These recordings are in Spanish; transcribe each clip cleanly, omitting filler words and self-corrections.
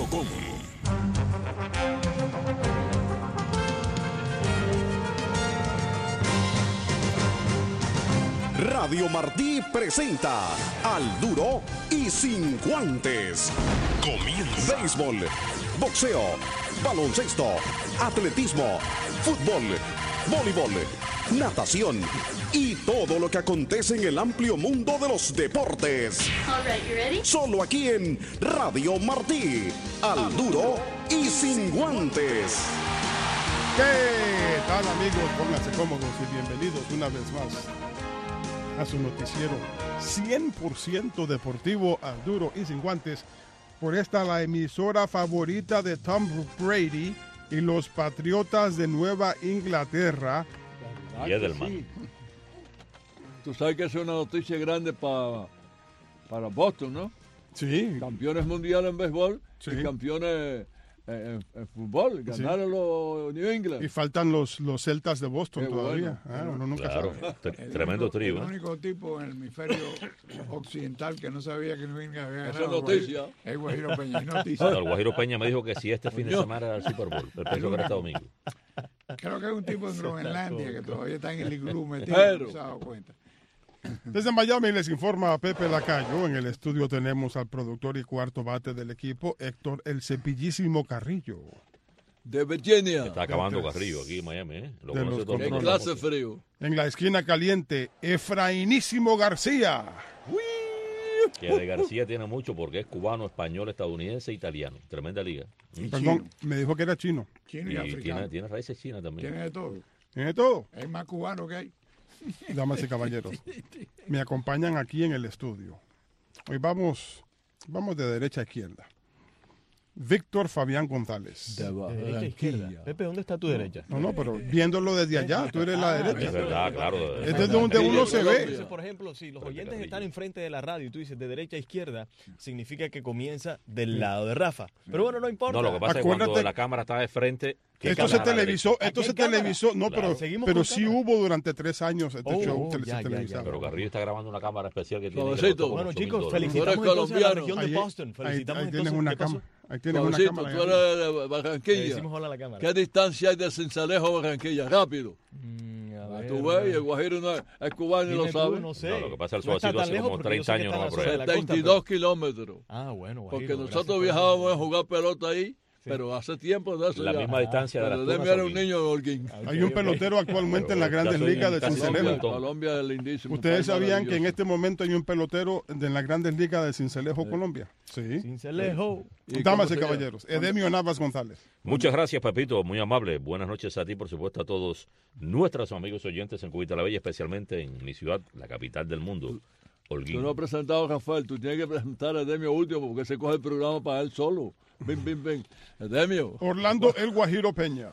radiomar.com. Radio Martí presenta Al Duro y Sin Guantes. Comienza. Béisbol, boxeo, baloncesto, atletismo, fútbol, voleibol, natación y todo lo que acontece en el amplio mundo de los deportes. All right, you ready? Solo aquí en Radio Martí. Al Duro y Sin Guantes. ¿Qué tal, amigos? Pónganse cómodos y bienvenidos una vez más a su noticiero 100% deportivo, Al Duro y Sin Guantes, por esta la emisora favorita de Tom Brady y los Patriotas de Nueva Inglaterra. Y Edelman. Tú sabes que es una noticia grande para Boston, ¿no? Sí. Campeones mundiales en béisbol Sí. y campeones en fútbol. Ganaron Sí. los New England. Y faltan los Celtas de Boston Qué todavía. bueno. Uno nunca Claro, sabe. tremendo trío. El único tipo en el hemisferio occidental que no sabía que New England había Esa ganado. es noticia. Es Guajiro Peña, es noticia. Bueno, el Guajiro Peña me dijo que si este fin de semana era el Super Bowl, el pensó que era este domingo. Creo que es un tipo en Groenlandia que todavía está en el iglú metido, Pero- no se ha dado cuenta. Desde Miami les informa Pepe Lacayo. En el estudio tenemos al productor y cuarto bate del equipo, Héctor El Cepillísimo Carrillo. De Virginia. Está acabando Carrillo aquí en Miami, ¿eh? Lo De conoce los todo el En mundo. clase frío. En la esquina caliente, Efrainísimo García. Que de García tiene mucho porque es cubano, español, estadounidense, italiano. Tremenda liga. Perdón, me dijo que era chino. Chino y Y africano. tiene raíces chinas también. Tiene de todo. ¿Tiene todo? Es más cubano que hay. Damas y caballeros, me acompañan aquí en el estudio. Hoy vamos de derecha a izquierda. Víctor Fabián González. De Derecha a izquierda. Barranquilla. Pepe, ¿dónde está tu derecha? No, pero viéndolo desde allá, tú eres la Es derecha. verdad, claro. Este es donde uno se ve. Entonces, por ejemplo, si los oyentes están enfrente de la radio y tú dices de derecha a izquierda, significa que comienza del lado de Rafa. Pero bueno, no importa. No, lo que pasa es que Acuérdate- cuando la cámara está de frente... ¿qué Esto se cámara a la televisó, derecha? esto Aquí se hay cámara. televisó, no, Claro. Seguimos pero con sí cámara. hubo durante 3 años este Oh, show ya, ya, televisado. Pero Carrillo está grabando una cámara especial que tiene... Suavecito. que costó Bueno, como chicos, $8,000. felicitamos Tú eres entonces a la colombiano. región de Ahí- Boston. Felicitamos ahí tienes entonces, una ¿qué pasó? cámara. Ahí tienes una Suavecito, cámara. tú eres de Barranquilla. Decimos hola a la cámara. ¿Qué distancia hay de Cincelejo a Barranquilla? Rápido. A Tú ves, y el Guajiro no es cubano y lo dime tú, sabe. no sé. No, lo que pasa es que el No está Suavecito tan hace lejos como porque yo 30 sé que años está no en va la por zona ahí. de la costa, 72 kilómetros. Ah, bueno, Porque Guajiro, nosotros gracias por viajábamos a eso. jugar pelota ahí, pero hace tiempo de eso La ya. misma distancia de Pero las Demi tunas era un Holguín. niño de Holguín. Hay un pelotero actualmente en las Pero grandes ya soy ligas de casi Cincelejo. Cincelejo. Colombia es lindísimo. ¿Ustedes país sabían que en maravilloso. este momento hay un pelotero de las grandes ligas de Cincelejo, Colombia? Sí. Cincelejo. ¿Y Damas cómo y se llama? caballeros, Edemio Navas González. Muchas gracias, Pepito, muy amable. Buenas noches a ti, por supuesto, a todos nuestros amigos oyentes en Cubita la Bella, especialmente en mi ciudad, la capital del mundo, Holguín. Tú no has presentado a Rafael, tú tienes que presentar a Edemio último porque se coge el programa para él solo. Ven, ven, ven. Edemio. Orlando El Guajiro Peña.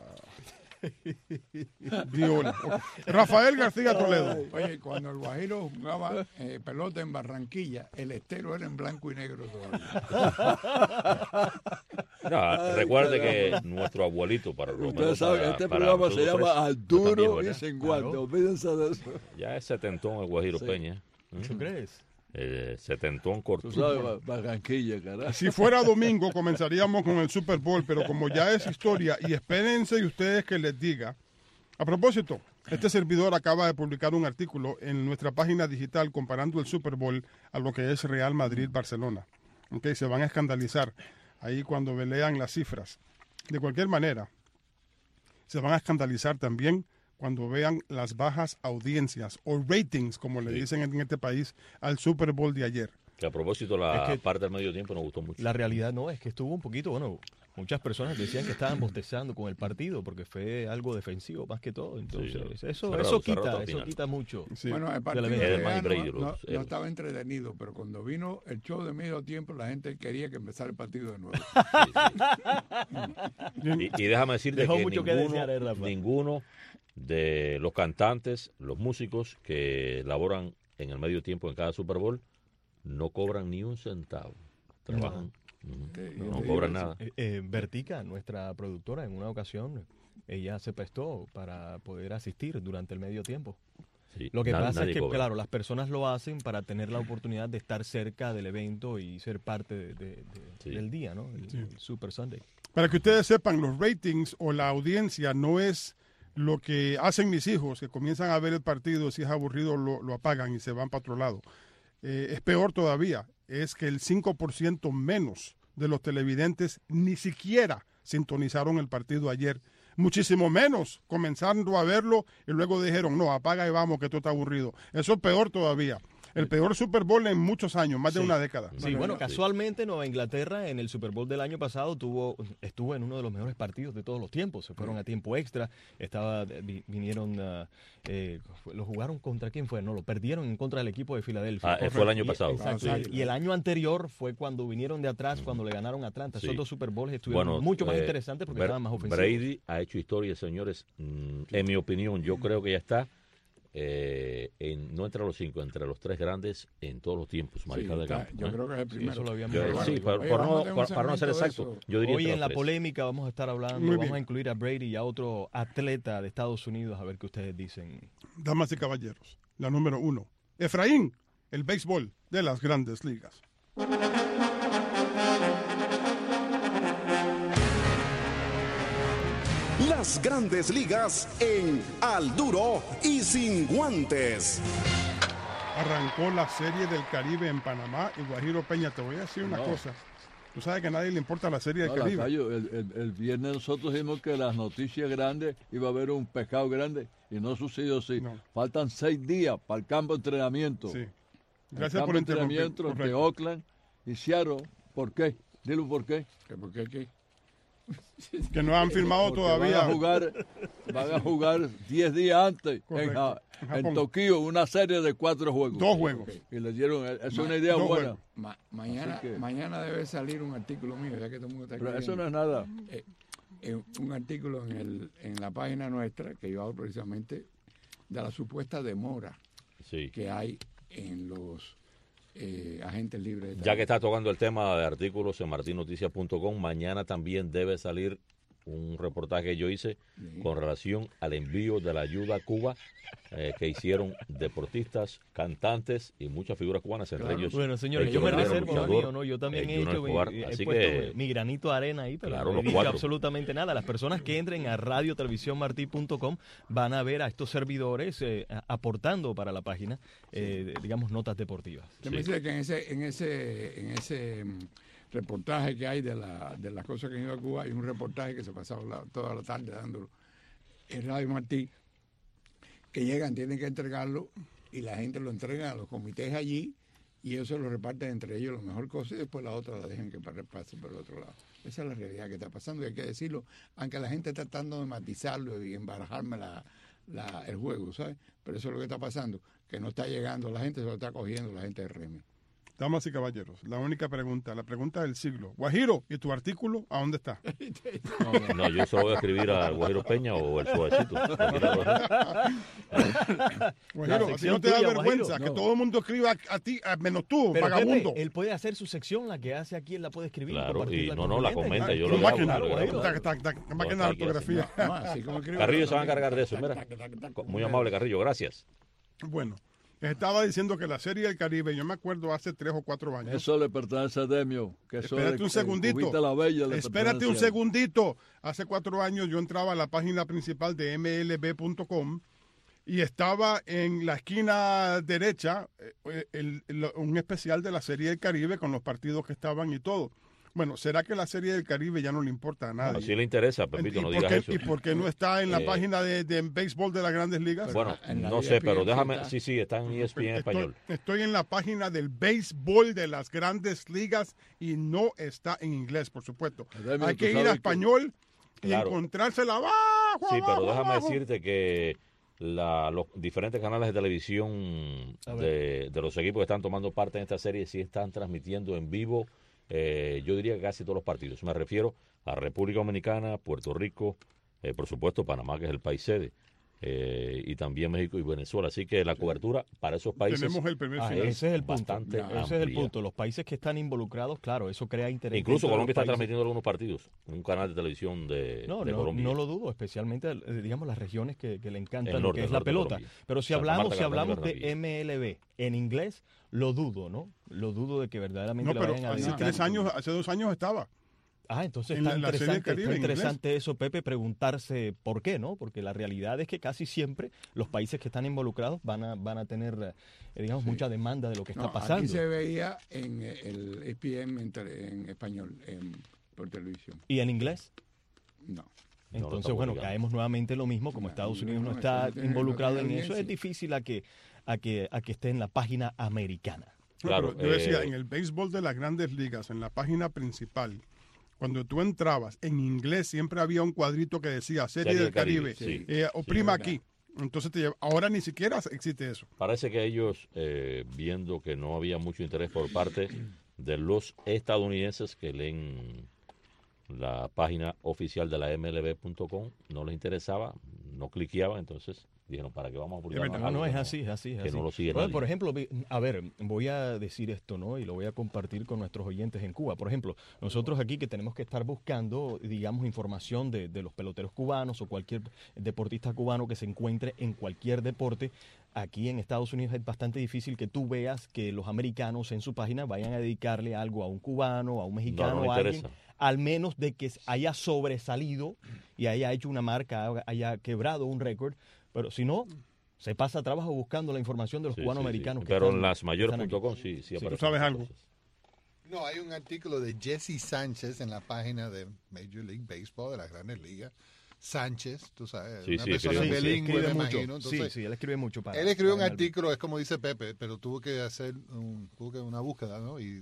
Viola. Rafael García Toledo. Oye, cuando el Guajiro jugaba pelota en Barranquilla, el estero era en blanco y negro todavía. No, recuerde que nuestro abuelito, para lo menos Ustedes saben que para- este para programa se nosotros llama tres, Al no tan Duro viejo, y ¿verdad? Sin Guantes. Olvídense de eso. Ya es setentón el Guajiro Sí. Peña. ¿Tú crees? Setentón corto. Tú sabes, Barranquilla, carajo. Si fuera domingo comenzaríamos con el Super Bowl, pero como ya es historia, y espérense y ustedes que les diga. A propósito, este servidor acaba de publicar un artículo en nuestra página digital comparando el Super Bowl a lo que es Real Madrid-Barcelona. Okay, se van a escandalizar ahí cuando lean las cifras. De cualquier manera, se van a escandalizar también cuando vean las bajas audiencias o ratings, como le dicen en este país, al Super Bowl de ayer. Que a propósito, la Es que- parte del medio tiempo nos gustó mucho. La realidad no, es que estuvo un poquito, bueno, muchas personas decían que estaban bostezando con el partido porque fue algo defensivo más que todo. Entonces, Sí, eso, cerrado, eso cerrado quita, al eso final. quita mucho. Sí. Bueno, el partido evento. de Edelman y allá Brady, no los héroes. estaba entretenido, pero cuando vino el show de medio tiempo, la gente quería que empezara el partido de nuevo. Y déjame decirte Dejó que mucho que desear, Rafa. ninguno de los cantantes, los músicos que laboran en el medio tiempo en cada Super Bowl no cobran ni un centavo. Trabajan, no cobran nada. Vertica, nuestra productora, en una ocasión, ella se prestó para poder asistir durante el medio tiempo. Sí, Lo que pasa es que, cobra. claro, las personas lo hacen para tener la oportunidad de estar cerca del evento y ser parte Sí. del día, ¿no? El Super Sunday. Para que ustedes sepan, los ratings o la audiencia no es lo que hacen mis hijos, que comienzan a ver el partido, si es aburrido lo apagan y se van para otro lado. Es peor todavía, es que el 5% menos de los televidentes ni siquiera sintonizaron el partido ayer. Muchísimo menos comenzando a verlo y luego dijeron, no, apaga y vamos, que esto está aburrido. Eso es peor todavía. El peor Super Bowl en muchos años, más de una década. Sí, bueno, casualmente Nueva Inglaterra en el Super Bowl del año pasado estuvo en uno de los mejores partidos de todos los tiempos. Se fueron a tiempo extra, vinieron, lo jugaron contra quién fue, no, lo perdieron en contra del equipo de Filadelfia. Fue el año pasado. Exacto, y el año anterior fue cuando vinieron de atrás, cuando le ganaron a Atlanta. Esos dos Super Bowls estuvieron mucho más interesantes porque estaban más ofensivos. Brady ha hecho historia, señores. En mi opinión, yo creo que ya está. No entre los 5, entre los 3 grandes en todos los tiempos, mariscal de campo. Yo creo que es el primero. Eso lo habíamos para no ser exacto, yo diría hoy entre en los la 3. polémica vamos a estar hablando, vamos a incluir a Brady y a otro atleta de Estados Unidos, a ver qué ustedes dicen. Damas y caballeros, la número 1. Efraín, el béisbol de las grandes ligas. Las grandes ligas en Al Duro y Sin Guantes. Arrancó la Serie del Caribe en Panamá y Guajiro Peña, te voy a decir una cosa. Tú sabes que a nadie le importa la Serie del Caribe. Lacayo, el viernes nosotros dijimos que las noticias grandes iba a haber un pescado grande y no sucedió así. No. Faltan 6 días para el campo de entrenamiento. Sí. Gracias por interrumpir. El campo de entrenamiento entre Oakland y Seattle. ¿Por qué? Dilo por qué. ¿Por qué qué? Que no han firmado todavía. Van a jugar 10 días antes en Tokio una serie de 4 juegos. 2 juegos. Y le dieron, es una idea buena. Mañana debe salir un artículo mío, ya que todo el mundo está Pero eso no es nada. Un artículo en la página nuestra, que yo hablo precisamente de la supuesta demora que hay en los agentes libres de ya que está tocando el tema de artículos en martinnoticias.com, mañana también debe salir un reportaje que yo hice con relación al envío de la ayuda a Cuba que hicieron deportistas, cantantes y muchas figuras cubanas, entre ellos. Bueno, señores, yo me reservo lo mío, ¿no? Yo también he puesto mi granito de arena ahí, pero no he dicho absolutamente nada. Las personas que entren a radiotelevisiónmartí.com van a ver a estos servidores aportando para la página, digamos, notas deportivas. Yo me dice que en ese reportaje que hay de las cosas que han ido a Cuba, hay un reportaje que se pasaba toda la tarde dándolo en Radio Martí, que llegan, tienen que entregarlo y la gente lo entrega a los comités allí y ellos se lo reparten entre ellos la mejor cosa y después la otra la dejan que pase por el otro lado. Esa es la realidad que está pasando y hay que decirlo, aunque la gente está tratando de matizarlo y embarajarme el juego, ¿sabes? Pero eso es lo que está pasando, que no está llegando, la gente se lo está cogiendo, la gente de Remy. Damas y caballeros, la única pregunta, la pregunta del siglo. Guajiro, ¿y tu artículo a dónde está? No, yo solo voy a escribir a Guajiro Peña o el suavecito. Guajiro, a ti no te da vergüenza que todo el mundo escriba a ti, menos tú, pero vagabundo. Pepe, él puede hacer su sección, la que hace aquí, él la puede escribir. Claro, y no la comenta, yo lo lo hago. hago. Máquina de ortografía. Carrillo se va a encargar de eso, mira. Muy amable, Carrillo, gracias. Bueno. Estaba diciendo que la Serie del Caribe, yo me acuerdo hace 3 o 4 años. Eso le pertenece a Demio. Espérate un segundito. Espérate un segundito. Hace 4 años yo entraba a la página principal de MLB.com y estaba en la esquina derecha un especial de la Serie del Caribe con los partidos que estaban y todo. Bueno, ¿será que la Serie del Caribe ya no le importa a nadie? No, sí le interesa, Pepito, no digas eso. ¿Y por qué no está en la página de béisbol de las Grandes Ligas? Bueno, no sé, pero déjame... Sí, está en ESPN en español. Estoy en la página del béisbol de las Grandes Ligas y no está en inglés, por supuesto. Hay que ir a español y encontrársela abajo. Sí, pero déjame decirte que los diferentes canales de televisión de los equipos que están tomando parte en esta serie sí están transmitiendo en vivo. Yo diría que casi todos los partidos. Me refiero a República Dominicana, Puerto Rico, por supuesto Panamá, que es el país sede. y también México y Venezuela. Así que la cobertura para esos países tenemos el primer final. Ese es el punto. Bastante Ese es el punto. Los países que están involucrados, claro, eso crea interés. Incluso Colombia está transmitiendo algunos partidos en un canal de televisión de Colombia. No lo dudo, especialmente, digamos, las regiones que le encantan lo que es la pelota. Pero si hablamos de MLB en inglés, lo dudo, ¿no? Lo dudo de que verdaderamente la vayan a dedicar. Hace 2 años estaba. Entonces está interesante eso, Pepe, preguntarse por qué, ¿no? Porque la realidad es que casi siempre los países que están involucrados van a tener, digamos, mucha demanda de lo que está pasando. Aquí se veía en el ESPN en español, por televisión. ¿Y en inglés? No. Entonces, caemos nuevamente en lo mismo, como Estados Unidos no está involucrado en eso, es difícil a que esté en la página americana. Claro, yo decía, en el béisbol de las Grandes Ligas, en la página principal, cuando tú entrabas, en inglés siempre había un cuadrito que decía Serie del Caribe. Sí. Oprima aquí. Entonces ahora ni siquiera existe eso. Parece que ellos, viendo que no había mucho interés por parte de los estadounidenses que leen la página oficial de la MLB.com, no les interesaba, no cliqueaban, entonces dijeron, ¿para qué vamos a publicar? Es así. Que no lo sigue nadie. Por ejemplo, a ver, voy a decir esto, ¿no? Y lo voy a compartir con nuestros oyentes en Cuba. Por ejemplo, nosotros aquí que tenemos que estar buscando, digamos, información de los peloteros cubanos o cualquier deportista cubano que se encuentre en cualquier deporte, aquí en Estados Unidos es bastante difícil que tú veas que los americanos en su página vayan a dedicarle algo a un cubano, a un mexicano, no a alguien, al menos de que haya sobresalido y haya hecho una marca, haya quebrado un récord. Pero si no, se pasa trabajo buscando la información de los cubanoamericanos. Pero en lasmayores.com sí aparece. ¿Tú sabes algo? No, hay un artículo de Jesse Sánchez en la página de Major League Baseball, de las Grandes Ligas. Sánchez, tú sabes, una persona bilingüe, me imagino. Entonces, él escribe mucho. Él escribió un artículo, es como dice Pepe, pero tuvo que hacer una búsqueda, ¿no? Y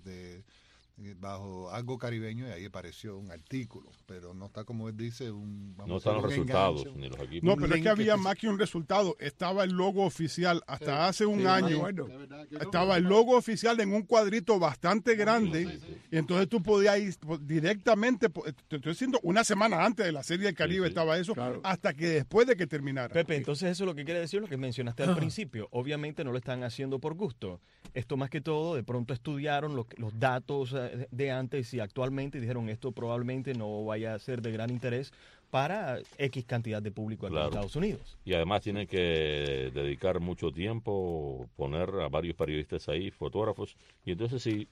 bajo algo caribeño, y ahí apareció un artículo, pero no está, como él dice, no están los resultados ni los equipos. No, pero es que había más que un resultado. Estaba el logo oficial hasta hace un año. Estaba el logo oficial en un cuadrito bastante grande, y entonces tú podías ir directamente, te estoy diciendo, una semana antes de la Serie del Caribe estaba eso, hasta que después de que terminara. Pepe, entonces eso es lo que quiere decir lo que mencionaste al principio. Obviamente no lo están haciendo por gusto. Esto más que todo, de pronto estudiaron los datos de antes y actualmente dijeron esto probablemente no vaya a ser de gran interés para X cantidad de público aquí en Estados Unidos. Y además tienen que dedicar mucho tiempo, poner a varios periodistas ahí, fotógrafos, y entonces sí,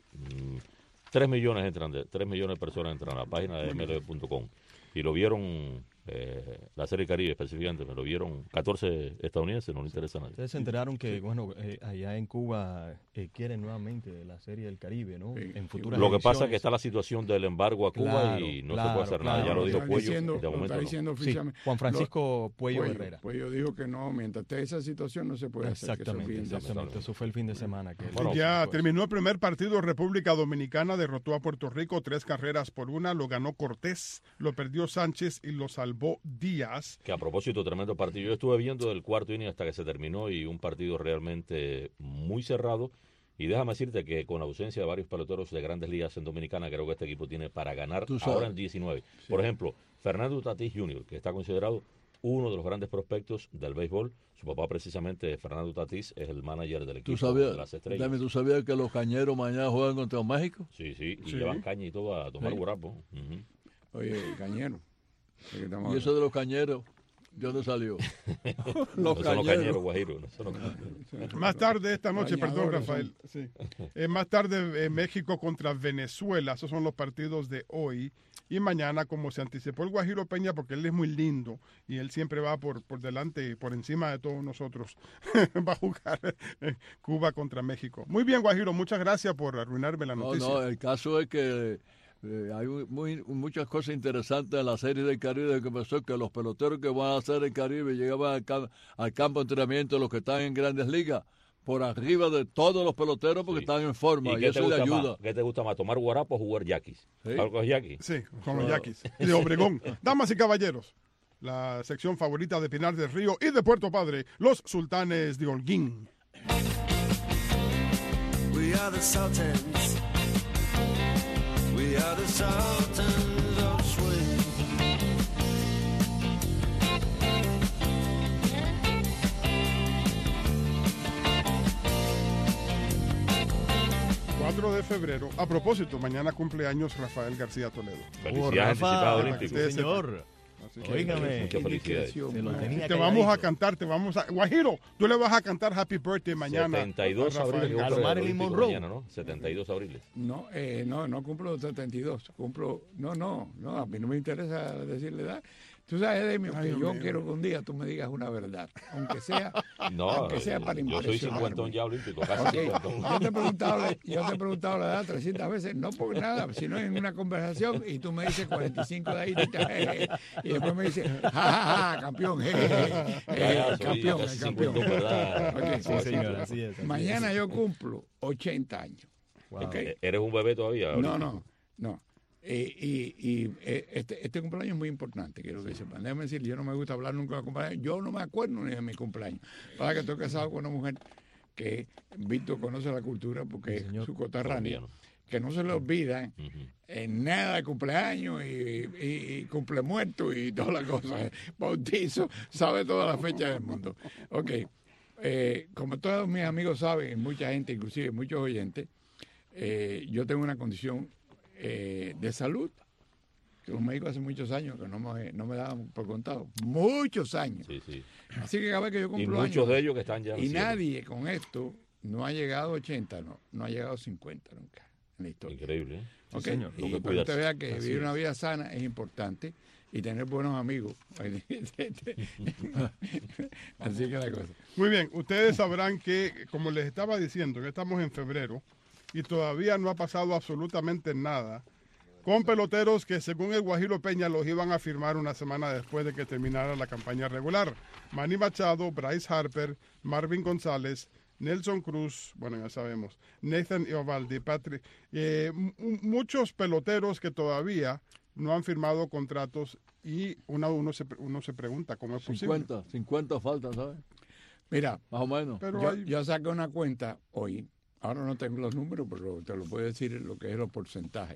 3 millones de personas entran a la página de MLB.com y lo vieron. La Serie Caribe específicamente, me lo vieron 14 estadounidenses, no le interesa a nadie. Ustedes se enteraron que, allá en Cuba quieren nuevamente la Serie del Caribe, ¿no? En futuras Lo que pasa es que está la situación del embargo a Cuba y no se puede hacer nada, ya lo dijo Puello, de momento oficialmente. Juan Francisco Puello Herrera. Puello dijo que no, mientras esté esa situación no se puede hacer. Exactamente, eso fue el fin de semana. Ya terminó el primer partido, República Dominicana derrotó a Puerto Rico 3-1, lo ganó Cortés, lo perdió Sánchez y lo salvó Díaz. Que a propósito, tremendo partido. Yo estuve viendo del cuarto inning hasta que se terminó y un partido realmente muy cerrado. Y déjame decirte que con la ausencia de varios peloteros de Grandes Ligas en Dominicana, creo que este equipo tiene para ganar ahora en 19. Sí. Por ejemplo, Fernando Tatis Jr., que está considerado uno de los grandes prospectos del béisbol. Su papá, precisamente, Fernando Tatis, es el manager del equipo de las Estrellas. ¿Tú sabías que los cañeros mañana juegan contra México? Sí, y llevan caña y todo a tomar guarapo. Oye, cañero. Y eso de los cañeros, ¿de dónde salió? Los cañeros, Guajiro. Más tarde esta noche, perdón, Rafael. Sí. Más tarde, México contra Venezuela. Esos son los partidos de hoy. Y mañana, como se anticipó el Guajiro Peña, porque él es muy lindo y él siempre va por delante, por encima de todos nosotros, va a jugar Cuba contra México. Muy bien, Guajiro, muchas gracias por arruinarme la noticia. No, el caso es que hay muchas cosas interesantes en la Serie del Caribe, que pasó que los peloteros que van a hacer el Caribe llegaban al campo de entrenamiento, los que están en Grandes Ligas, por arriba de todos los peloteros porque están en forma, y eso le ayuda. ¿Qué te gusta más, tomar guarapo o jugar yaquis? ¿Algo es yaqui? Sí, con los yaquis. Y de Obregón. Damas y caballeros, la sección favorita de Pinar del Río y de Puerto Padre, los Sultanes de Holguín. We are the Sultans. We are the Sultans of Swing. de febrero. A propósito, mañana cumpleaños Rafael García Toledo. Felicidades anticipado olímpico. Sí, señor. Óigame, muchas felicidades. Te vamos a cantar, Guajiro, tú le vas a cantar Happy Birthday mañana. 72 abriles. A lo Marilyn Monroe. Mañana, ¿no? 72 abriles. No, no cumplo 72. No, a mí no me interesa decirle edad. Tú sabes, Demio, que yo quiero que un día tú me digas una verdad, aunque sea para impresionar. Yo soy cincuentón ya olímpico, casi cincuentón. Yo te he preguntado la edad 300 veces, no por nada, sino en una conversación, y tú me dices 45 de ahí, y después me dices, campeón, campeón. Okay. Sí, señor, así es. Mañana yo cumplo 80 años. Wow. Okay. ¿Eres un bebé todavía? No. Este cumpleaños es muy importante, quiero que sepan. Déjame decir, yo no me gusta hablar nunca de cumpleaños. Yo no me acuerdo ni de mi cumpleaños. Para que estoy casado con una mujer que Víctor conoce la cultura porque es su coterránea, que no se le olvida en nada de cumpleaños y cumple muerto y todas las cosas. Bautizo, sabe todas las fechas del mundo. Ok, como todos mis amigos saben, mucha gente, inclusive muchos oyentes, yo tengo una condición de salud que los médicos hace muchos años que no me daban por contado, muchos años. Sí. Así que cada vez que yo cumplo años, y muchos de ellos que están ya y nadie con esto no ha llegado a 80, no ha llegado a 50 nunca en la historia. Increíble, ¿eh? Okay. Sí, señor. Y para que usted vea que vivir una vida sana es importante y tener buenos amigos. Así que la cosa. Muy bien, ustedes sabrán que, como les estaba diciendo, que estamos en febrero y todavía no ha pasado absolutamente nada con peloteros que según el Guajiro Peña los iban a firmar una semana después de que terminara la campaña regular. Manny Machado, Bryce Harper, Marvin González, Nelson Cruz, bueno, ya sabemos, Nathan Eovaldi, Patrick, muchos peloteros que todavía no han firmado contratos y uno se pregunta cómo es posible. 50 faltan, ¿sabes? Mira, más o menos. Pero yo saqué una cuenta hoy. Ahora no tengo los números, pero te lo puedo decir lo que es los porcentajes.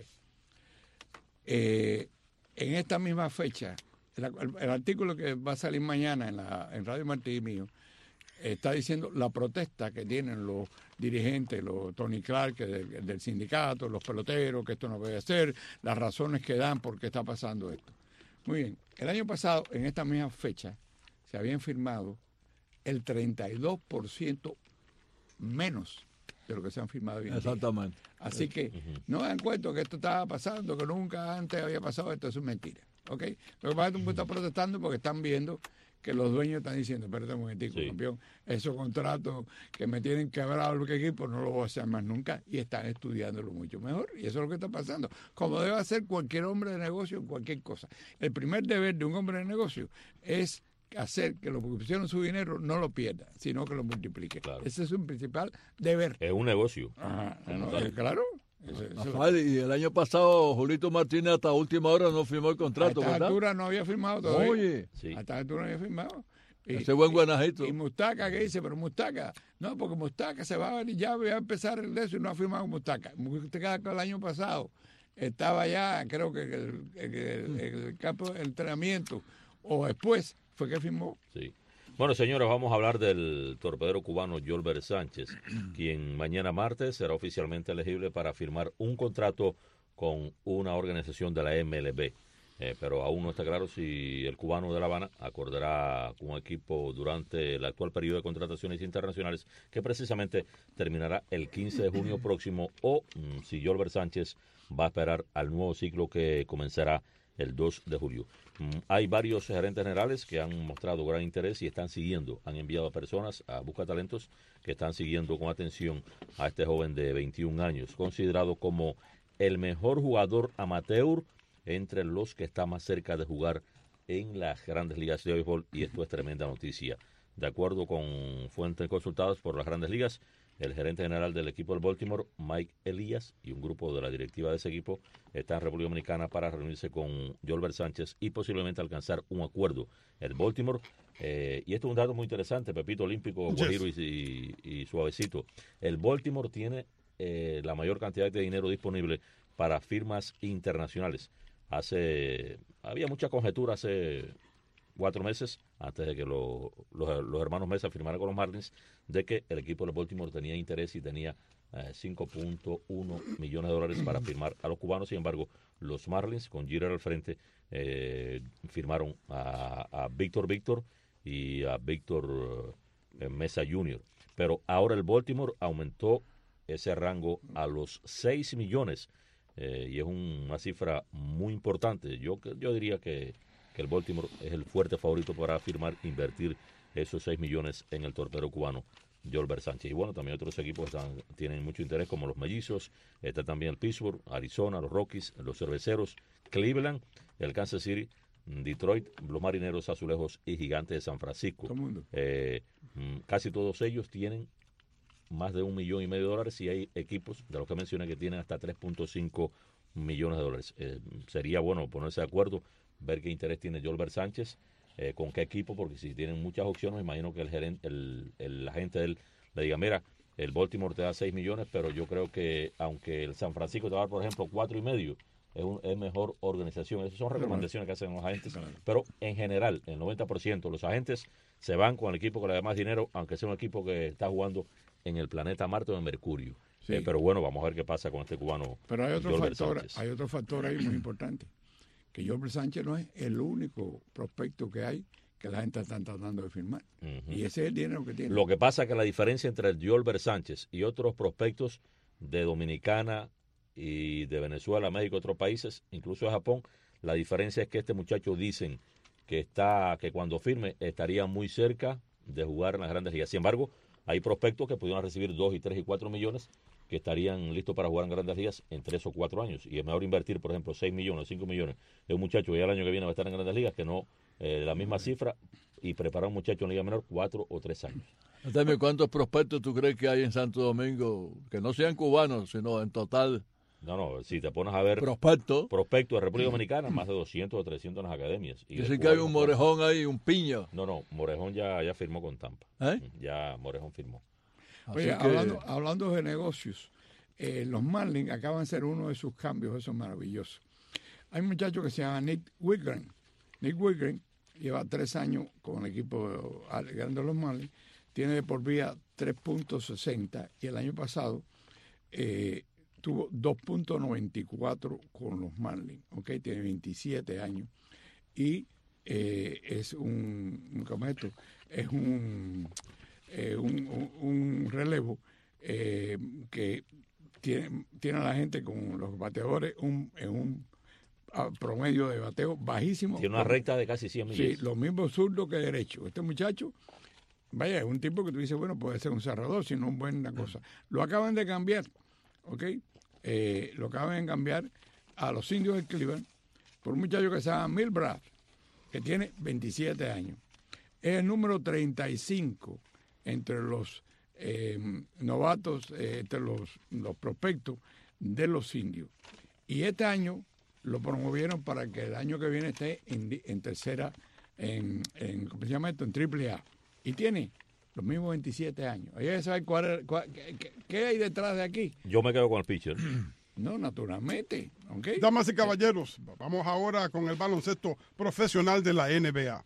En esta misma fecha, el artículo que va a salir mañana en Radio Martí mío, está diciendo la protesta que tienen los dirigentes, los Tony Clark del sindicato, los peloteros, que esto no puede ser, las razones que dan por qué está pasando esto. Muy bien, el año pasado, en esta misma fecha, se habían firmado el 32% menos de lo que se han firmado bien. Exactamente. Así que no dan cuenta que esto estaba pasando, que nunca antes había pasado esto, eso es mentira. ¿Ok? Lo que pasa es que tú estás protestando porque están viendo que los dueños están diciendo, espérate un momentico, campeón, esos contratos que me tienen quebrado el equipo no lo voy a hacer más nunca, y están estudiándolo mucho mejor, y eso es lo que está pasando, como debe hacer cualquier hombre de negocio en cualquier cosa. El primer deber de un hombre de negocio es hacer que los que pusieron su dinero no lo pierdan, sino que lo multiplique. Claro. Ese es su principal deber. Es un negocio. Ajá, claro. Y el año pasado Julito Martínez hasta última hora no firmó el contrato, ¿verdad? A esta altura no había firmado todavía. Oye. Sí. A esta altura no había firmado. Ese buen guanajito. Y Mustaca, que dice, pero Mustaca, no, porque Mustaca se va a venir, ya voy a empezar el de eso y no ha firmado Mustaca. Mustaca el año pasado estaba ya, creo que el campo de entrenamiento, o después fue que firmó. Sí. Bueno, señores, vamos a hablar del torpedero cubano Yolber Sánchez, quien mañana martes será oficialmente elegible para firmar un contrato con una organización de la MLB. Pero aún no está claro si el cubano de La Habana acordará con un equipo durante el actual periodo de contrataciones internacionales, que precisamente terminará el 15 de junio próximo, o si Yolber Sánchez va a esperar al nuevo ciclo que comenzará el 2 de julio. Hay varios gerentes generales que han mostrado gran interés y están siguiendo, han enviado a personas a buscar talentos que están siguiendo con atención a este joven de 21 años, considerado como el mejor jugador amateur entre los que está más cerca de jugar en las grandes ligas de béisbol, y esto es tremenda noticia. De acuerdo con fuentes consultadas por las grandes ligas, el gerente general del equipo del Baltimore, Mike Elias, y un grupo de la directiva de ese equipo están en República Dominicana para reunirse con Yolber Sánchez y posiblemente alcanzar un acuerdo. El Baltimore, y esto es un dato muy interesante, Pepito Olímpico, Guajiro y Suavecito, el Baltimore tiene la mayor cantidad de dinero disponible para firmas internacionales. Había mucha conjetura hace 4 meses, antes de que los hermanos Mesa firmaran con los Marlins, de que el equipo de Baltimore tenía interés y tenía $5.1 millones para firmar a los cubanos. Sin embargo, los Marlins, con Jeter al frente, firmaron a Víctor y a Víctor Mesa Jr. Pero ahora el Baltimore aumentó ese rango a los 6 millones y es una cifra muy importante. Yo diría que el Baltimore es el fuerte favorito para firmar, invertir esos 6 millones en el torpedero cubano Yolber Sánchez. Y bueno, también otros equipos tienen mucho interés, como los Mellizos, está también el Pittsburgh, Arizona, los Rockies, los Cerveceros, Cleveland, el Kansas City, Detroit, los Marineros, Azulejos y Gigantes de San Francisco. Casi todos ellos tienen más de $1,5 millones y hay equipos de los que mencioné que tienen hasta $3.5 millones. Sería bueno ponerse de acuerdo, ver qué interés tiene Yolber Sánchez, con qué equipo, porque si tienen muchas opciones, imagino que el agente de él le diga, mira, el Baltimore te da 6 millones, pero yo creo que aunque el San Francisco te va a dar, por ejemplo, 4,5, es mejor organización. Esas son recomendaciones que hacen los agentes, pero en general, el 90%, los agentes se van con el equipo que le da más dinero, aunque sea un equipo que está jugando en el planeta Marte o en Mercurio. Sí. Pero bueno, vamos a ver qué pasa con este cubano. Pero hay otro factor ahí muy importante, que Yolber Sánchez no es el único prospecto que hay que la gente está tratando de firmar. Y ese es el dinero que tiene. Lo que pasa es que la diferencia entre el Yolber Sánchez y otros prospectos de Dominicana y de Venezuela, México, otros países, incluso de Japón, la diferencia es que este muchacho dicen que cuando firme estaría muy cerca de jugar en las grandes ligas. Sin embargo, hay prospectos que pudieran recibir 2, 3 y 4 millones que estarían listos para jugar en grandes ligas en 3 o 4 años. Y es mejor invertir, por ejemplo, 6 millones, 5 millones de un muchacho que ya el año que viene va a estar en grandes ligas, que no la misma cifra, y preparar a un muchacho en liga menor 4 o 3 años. Dime, ¿cuántos prospectos tú crees que hay en Santo Domingo que no sean cubanos, sino en total? No, si te pones a ver prospectos de República Dominicana, más de 200 o 300 en las academias. Dicen que hay un Morejón ahí, un Piña. No, Morejón ya firmó con Tampa. Ya Morejón firmó. Oye, hablando de negocios, los Marlins acaban de hacer uno de sus cambios, eso es maravilloso. Hay un muchacho que se llama Nick Wittgren. Nick Wittgren lleva 3 años con el equipo grande de los Marlins, tiene de por vía 3.60 y el año pasado tuvo 2.94 con los Marlins, ¿okay? Tiene 27 años y es un relevo que tiene a la gente con los bateadores en un promedio de bateo bajísimo. Tiene una recta de casi 100 millas. Sí, lo mismo zurdo que derecho. Este muchacho, vaya, es un tipo que tú dices, bueno, puede ser un cerrador, sino un buena cosa. Lo acaban de cambiar, ¿ok? Lo acaban de cambiar a los Indios de Cleveland por un muchacho que se llama Milbrad, que tiene 27 años. Es el número 35 entre los novatos, entre los prospectos de los Indios. Y este año lo promovieron para que el año que viene esté en tercera, ¿cómo se llama esto? En AAA. Y tiene los mismos 27 años. Hay que saber qué hay detrás de aquí. Yo me quedo con el pitcher. No, naturalmente. ¿Okay? Damas y caballeros, vamos ahora con el baloncesto profesional de la NBA.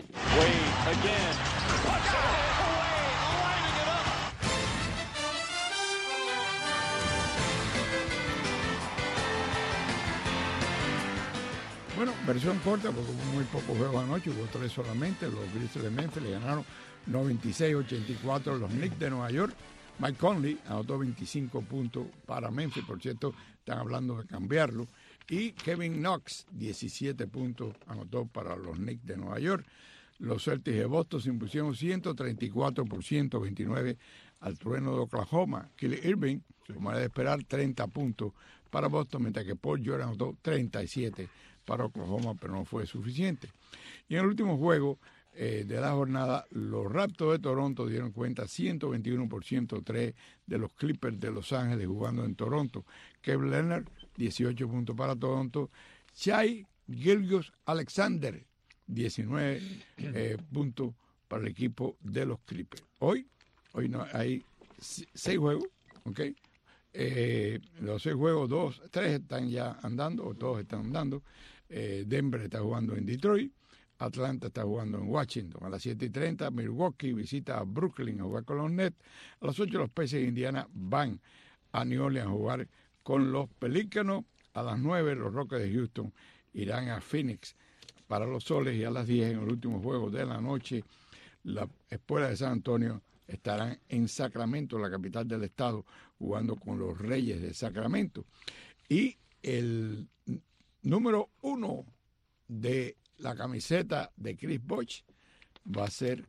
Bueno, versión corta porque hubo muy pocos juegos anoche, hubo 3 solamente. Los Grizzlies de Memphis le ganaron 96-84 a los Knicks de Nueva York. Mike Conley anotó 25 puntos para Memphis, por cierto, están hablando de cambiarlo. Y Kevin Knox, 17 puntos, anotó para los Knicks de Nueva York. Los Celtics de Boston se impusieron 134 por 129 al Trueno de Oklahoma. Kyrie Irving, como era de esperar, 30 puntos para Boston, mientras que Paul George anotó 37 para Oklahoma, pero no fue suficiente. Y en el último juego de la jornada, los Raptors de Toronto dieron cuenta 121 por 103 de los Clippers de Los Ángeles jugando en Toronto. Kevin Leonard, 18 puntos para Toronto. Shai Gilgeous-Alexander, 19 puntos para el equipo de los Clippers. Hoy no hay 6 juegos, ¿ok? Los 6 juegos, 3 están ya andando, o 2 están andando. Denver está jugando en Detroit, Atlanta está jugando en Washington. A las 7:30 Milwaukee visita a Brooklyn a jugar con los Nets. A las 8 los Pacers de Indiana van a New Orleans a jugar con los Pelícanos. A las 9 los Rockets de Houston irán a Phoenix para los Soles, y a las 10 en el último juego de la noche la Espuela de San Antonio estarán en Sacramento, la capital del estado, jugando con los Reyes de Sacramento. Y el número 1 de la camiseta de Chris Bosh va a ser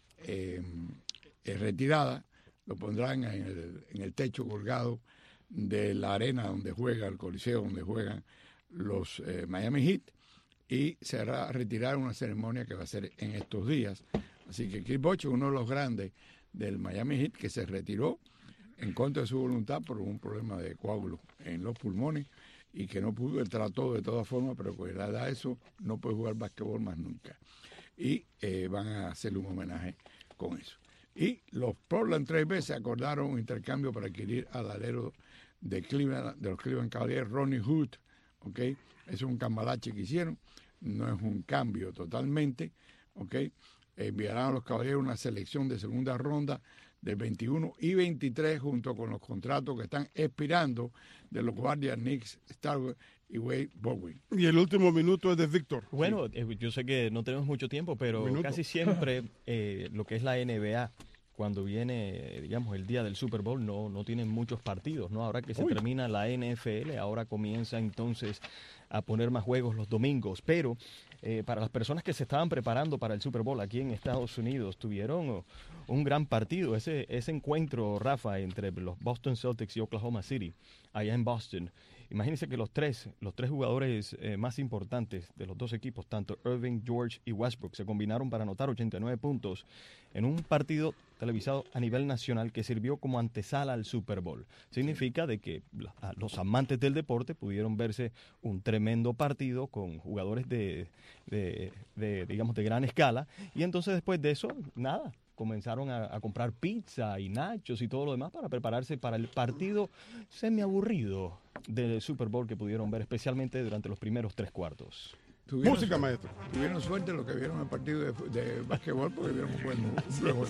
retirada. Lo pondrán en el techo colgado de la arena donde juega, el coliseo donde juegan los Miami Heat, y se hará retirar una ceremonia que va a ser en estos días. Así que Chris Bosh, uno de los grandes del Miami Heat, que se retiró en contra de su voluntad por un problema de coágulo en los pulmones y que no pudo, él trató de todas formas, pero con la edad eso no puede jugar basquetbol más nunca. Y van a hacerle un homenaje con eso. Y los Portland Trail Blazers acordaron un intercambio para adquirir al alero de los Cleveland Cavaliers, Ronnie Hood, ¿ok? Es un cambalache que hicieron, no es un cambio totalmente, ¿ok? Enviarán a los Caballeros una selección de segunda ronda del 21 y 23 junto con los contratos que están expirando de los guardias Nick Starwood y Wade Bowen. Y el último minuto es de Víctor. Bueno, yo sé que no tenemos mucho tiempo, pero casi siempre lo que es la NBA, cuando viene, digamos, el día del Super Bowl, no tienen muchos partidos, ¿no? Ahora que se termina la NFL, ahora comienza entonces a poner más juegos los domingos, pero para las personas que se estaban preparando para el Super Bowl aquí en Estados Unidos, tuvieron un gran partido, ese encuentro, Rafa, entre los Boston Celtics y Oklahoma City, allá en Boston. Imagínense que los tres jugadores más importantes de los dos equipos, tanto Irving, George y Westbrook, se combinaron para anotar 89 puntos en un partido televisado a nivel nacional que sirvió como antesala al Super Bowl. Significa de que los amantes del deporte pudieron verse un tremendo partido con jugadores digamos, de gran escala, y entonces después de eso, nada, comenzaron a comprar pizza y nachos y todo lo demás para prepararse para el partido semiaburrido del Super Bowl que pudieron ver, especialmente durante los primeros 3 cuartos. Música, maestro. Tuvieron suerte los que vieron el partido de basquetbol porque vieron un buen juego.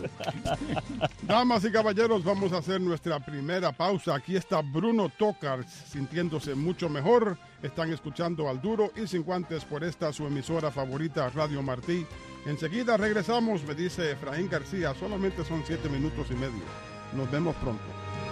Damas y caballeros, vamos a hacer nuestra primera pausa. Aquí está Bruno Tocars sintiéndose mucho mejor. Están escuchando Al Duro y Sin Guantes por esta su emisora favorita, Radio Martí. Enseguida regresamos, me dice Efraín García. Solamente son 7 minutos y medio. Nos vemos pronto.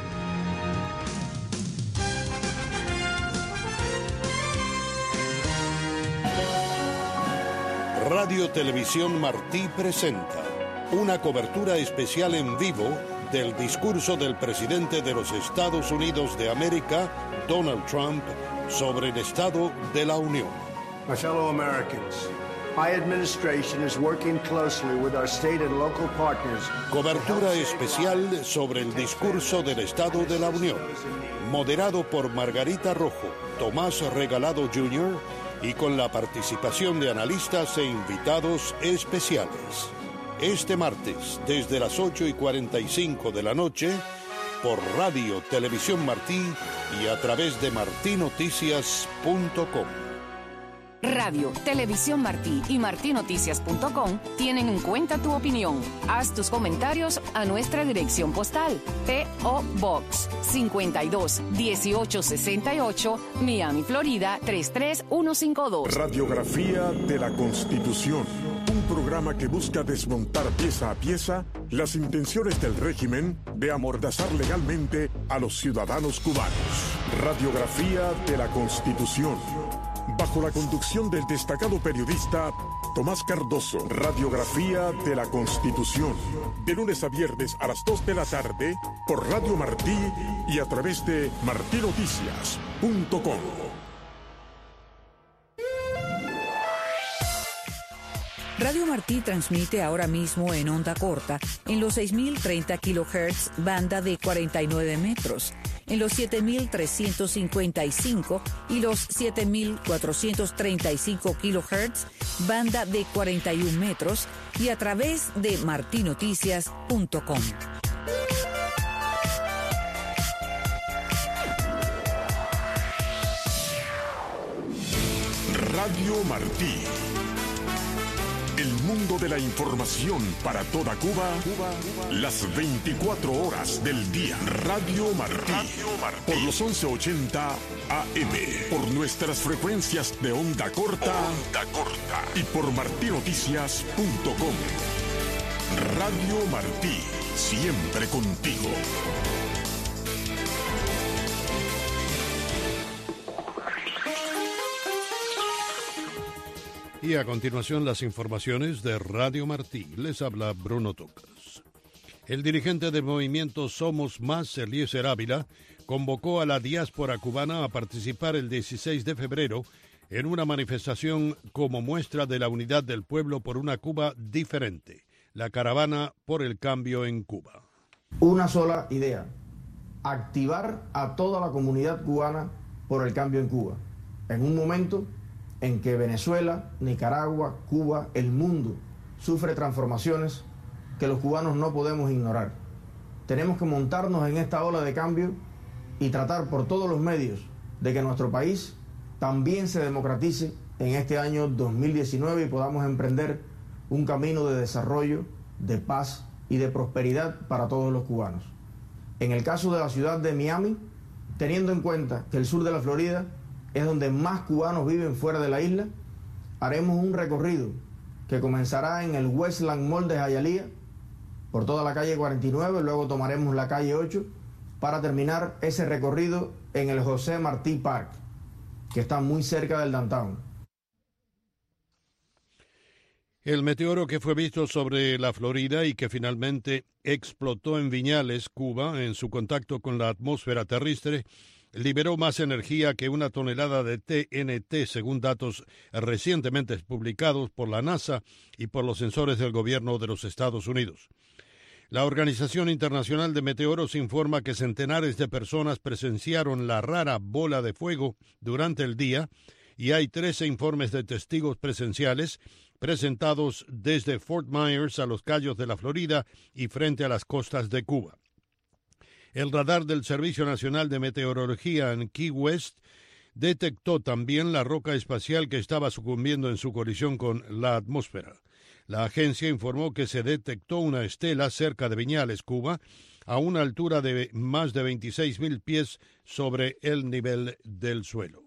Radio Televisión Martí presenta una cobertura especial en vivo del discurso del presidente de los Estados Unidos de América, Donald Trump, sobre el Estado de la Unión. My fellow Americans, my administration is working closely with our state and local partners. Cobertura especial sobre el discurso del Estado de la Unión, moderado por Margarita Rojo, Tomás Regalado Jr., y con la participación de analistas e invitados especiales. Este martes, desde las 8:45 de la noche, por Radio Televisión Martí y a través de martinoticias.com. Radio, Televisión Martí y martinoticias.com tienen en cuenta tu opinión. Haz tus comentarios a nuestra dirección postal. P.O. Box 52 1868, Miami, Florida 33152. Radiografía de la Constitución. Un programa que busca desmontar pieza a pieza las intenciones del régimen de amordazar legalmente a los ciudadanos cubanos. Radiografía de la Constitución. Bajo la conducción del destacado periodista Tomás Cardoso. Radiografía de la Constitución. De lunes a viernes a las 2 de la tarde por Radio Martí y a través de martinoticias.com. Radio Martí transmite ahora mismo en onda corta en los 6.030 kHz, banda de 49 metros, en los 7.355 y los 7.435 kHz, banda de 41 metros, y a través de martinoticias.com. Radio Martí. El mundo de la información para toda Cuba, las 24 horas del día. Radio Martí. Por los 1180 AM. Por nuestras frecuencias de onda corta. Y por martinoticias.com. Radio Martí. Siempre contigo. Y a continuación las informaciones de Radio Martí. Les habla Bruno Tocas. El dirigente del movimiento Somos Más, Eliezer Ávila, convocó a la diáspora cubana a participar el 16 de febrero en una manifestación como muestra de la unidad del pueblo por una Cuba diferente, la caravana por el cambio en Cuba. Una sola idea, activar a toda la comunidad cubana por el cambio en Cuba, en un momento en que Venezuela, Nicaragua, Cuba, el mundo sufre transformaciones que los cubanos no podemos ignorar. Tenemos que montarnos en esta ola de cambio y tratar por todos los medios de que nuestro país también se democratice en este año 2019 y podamos emprender un camino de desarrollo, de paz y de prosperidad para todos los cubanos. En el caso de la ciudad de Miami, teniendo en cuenta que el sur de la Florida es donde más cubanos viven fuera de la isla, haremos un recorrido que comenzará en el Westland Mall de Hialeah, por toda la calle 49, luego tomaremos la calle 8, para terminar ese recorrido en el José Martí Park, que está muy cerca del downtown. El meteoro que fue visto sobre la Florida y que finalmente explotó en Viñales, Cuba, en su contacto con la atmósfera terrestre, liberó más energía que una tonelada de TNT, según datos recientemente publicados por la NASA y por los sensores del gobierno de los Estados Unidos. La Organización Internacional de Meteoros informa que centenares de personas presenciaron la rara bola de fuego durante el día y hay 13 informes de testigos presenciales presentados desde Fort Myers a los Cayos de la Florida y frente a las costas de Cuba. El radar del Servicio Nacional de Meteorología en Key West detectó también la roca espacial que estaba sucumbiendo en su colisión con la atmósfera. La agencia informó que se detectó una estela cerca de Viñales, Cuba, a una altura de más de 26,000 pies sobre el nivel del suelo.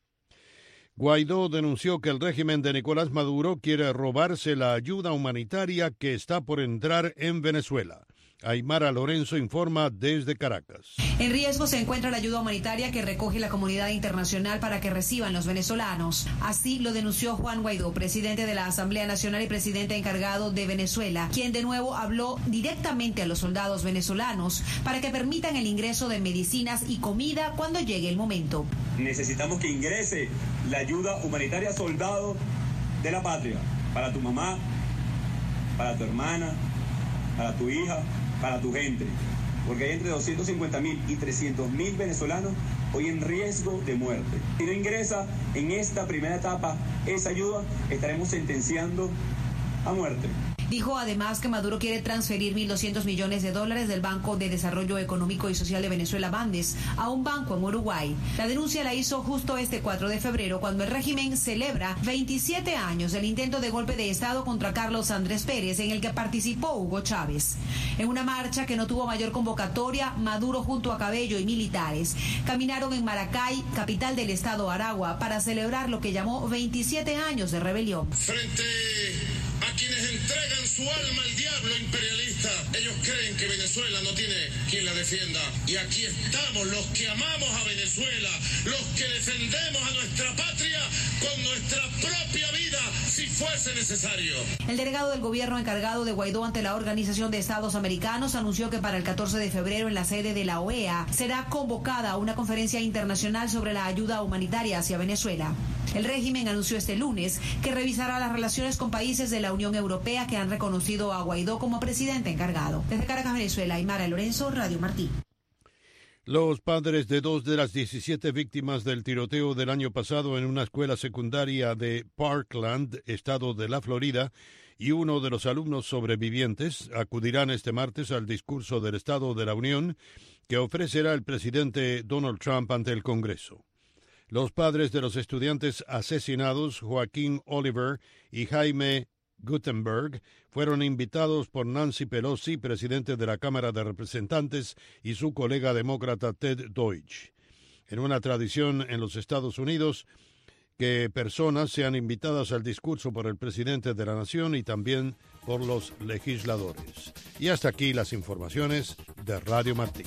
Guaidó denunció que el régimen de Nicolás Maduro quiere robarse la ayuda humanitaria que está por entrar en Venezuela. Aymara Lorenzo informa desde Caracas. En riesgo se encuentra la ayuda humanitaria que recoge la comunidad internacional para que reciban los venezolanos. Así lo denunció Juan Guaidó, presidente de la Asamblea Nacional y presidente encargado de Venezuela, quien de nuevo habló directamente a los soldados venezolanos para que permitan el ingreso de medicinas y comida cuando llegue el momento. Necesitamos que ingrese la ayuda humanitaria soldado de la patria, para tu mamá, para tu hermana, para tu hija, para tu gente, porque hay entre 250,000 y 300,000 venezolanos hoy en riesgo de muerte. Si no ingresa en esta primera etapa esa ayuda, estaremos sentenciando a muerte. Dijo además que Maduro quiere transferir $1.200 millones del Banco de Desarrollo Económico y Social de Venezuela, Bandes, a un banco en Uruguay. La denuncia la hizo justo este 4 de febrero, cuando el régimen celebra 27 años del intento de golpe de Estado contra Carlos Andrés Pérez, en el que participó Hugo Chávez. En una marcha que no tuvo mayor convocatoria, Maduro junto a Cabello y militares caminaron en Maracay, capital del estado Aragua, para celebrar lo que llamó 27 años de rebelión. Frente a quienes entregan su alma al diablo imperialista, ellos creen que Venezuela no tiene quien la defienda. Y aquí estamos los que amamos a Venezuela, los que defendemos a nuestra patria con nuestra propia vida, si fuese necesario. El delegado del gobierno encargado de Guaidó ante la Organización de Estados Americanos anunció que para el 14 de febrero en la sede de la OEA será convocada una conferencia internacional sobre la ayuda humanitaria hacia Venezuela. El régimen anunció este lunes que revisará las relaciones con países de la Unión Europea que han reconocido a Guaidó como presidente encargado. Desde Caracas, Venezuela, Aymara Lorenzo, Radio Martí. Los padres de 2 de las 17 víctimas del tiroteo del año pasado en una escuela secundaria de Parkland, estado de la Florida, y uno de los alumnos sobrevivientes acudirán este martes al discurso del Estado de la Unión que ofrecerá el presidente Donald Trump ante el Congreso. Los padres de los estudiantes asesinados, Joaquín Oliver y Jaime Guttenberg fueron invitados por Nancy Pelosi, presidente de la Cámara de Representantes, y su colega demócrata Ted Deutsch. En una tradición en los Estados Unidos, que personas sean invitadas al discurso por el presidente de la nación y también por los legisladores. Y hasta aquí las informaciones de Radio Martí.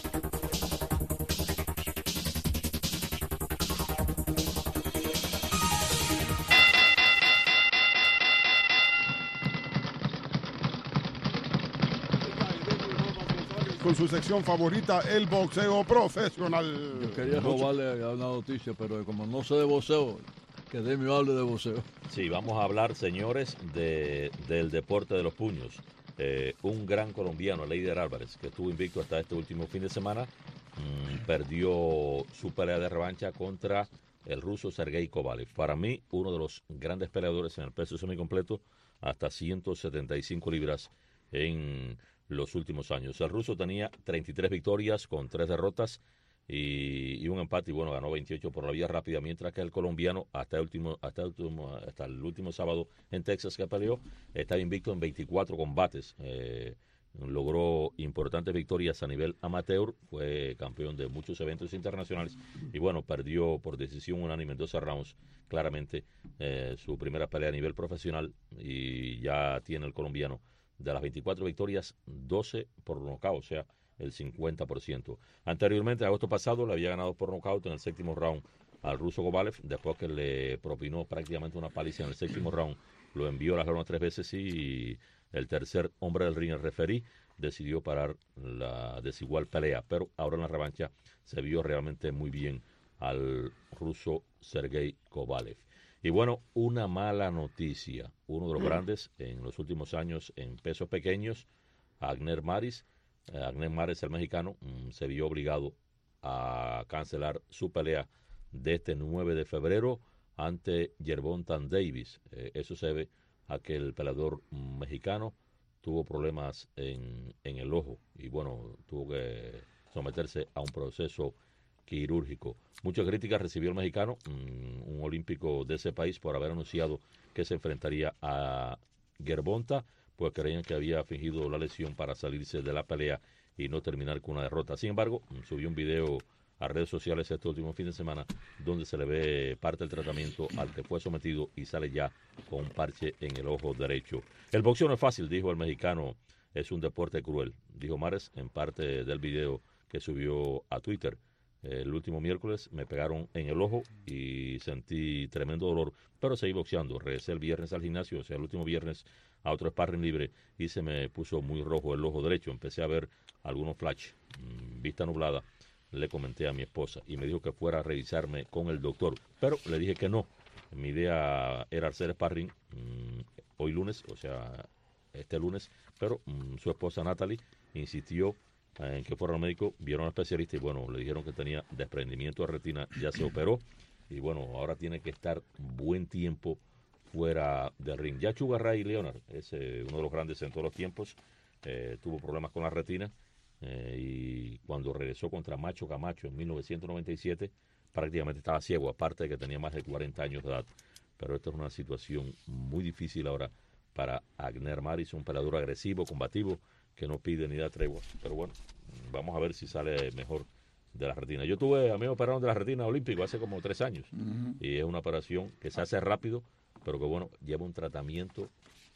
Con su sección favorita, el boxeo profesional. Yo quería robarle una noticia, pero como no sé de boxeo, que Demi hable de boxeo. Sí, vamos a hablar, señores, del deporte de los puños. Un gran colombiano, Leider Álvarez, que estuvo invicto hasta este último fin de semana, perdió su pelea de revancha contra el ruso Sergey Kovalev. Para mí, uno de los grandes peleadores en el peso semicompleto, hasta 175 libras en los últimos años. El ruso tenía 33 victorias con 3 derrotas y un empate, y bueno, ganó 28 por la vía rápida, mientras que el colombiano hasta el último sábado en Texas que peleó, estaba invicto en 24 combates. Logró importantes victorias a nivel amateur, fue campeón de muchos eventos internacionales y bueno, perdió por decisión unánime en 12 rounds, claramente su primera pelea a nivel profesional, y ya tiene el colombiano de las 24 victorias, 12 por nocaut, o sea, el 50%. Anteriormente, agosto pasado, le había ganado por nocaut en el séptimo round al ruso Kovalev, después que le propinó prácticamente una paliza en el séptimo round, lo envió a las lonas 3 veces y el tercer hombre del ring, el referí, decidió parar la desigual pelea, pero ahora en la revancha se vio realmente muy bien al ruso Sergey Kovalev. Y bueno, una mala noticia. Uno de los grandes en los últimos años en pesos pequeños, Agner Maris, el mexicano, se vio obligado a cancelar su pelea de este 9 de febrero ante Gervonta Davis. Eso se debe a que el peleador mexicano tuvo problemas en el ojo y bueno, tuvo que someterse a un proceso quirúrgico. Muchas críticas recibió el mexicano, un olímpico de ese país, por haber anunciado que se enfrentaría a Gervonta, pues creían que había fingido la lesión para salirse de la pelea y no terminar con una derrota. Sin embargo, subió un video a redes sociales este último fin de semana donde se le ve parte del tratamiento al que fue sometido y sale ya con un parche en el ojo derecho. El boxeo no es fácil, dijo el mexicano, es un deporte cruel, dijo Mares en parte del video que subió a Twitter. El último miércoles me pegaron en el ojo y sentí tremendo dolor, pero seguí boxeando. Regresé el viernes al gimnasio, o sea, el último viernes, a otro sparring libre y se me puso muy rojo el ojo derecho. Empecé a ver algunos flash, vista nublada. Le comenté a mi esposa y me dijo que fuera a revisarme con el doctor, pero le dije que no. Mi idea era hacer sparring hoy lunes, o sea, este lunes, pero su esposa Natalie insistió en que fuera al médico, vieron al especialista y bueno, le dijeron que tenía desprendimiento de retina, ya se operó y bueno, ahora tiene que estar buen tiempo fuera del ring. Ya Sugar Ray Leonard es uno de los grandes en todos los tiempos, tuvo problemas con la retina y cuando regresó contra Macho Camacho en 1997 prácticamente estaba ciego, aparte de que tenía más de 40 años de edad, pero esta es una situación muy difícil ahora para Agner Maris, un peleador agresivo, combativo, que no pide ni da tregua, pero bueno, vamos a ver si sale mejor de la retina. Yo a mí me operaron de la retina olímpico hace como 3 años, y es una operación que se hace rápido, pero que bueno, lleva un tratamiento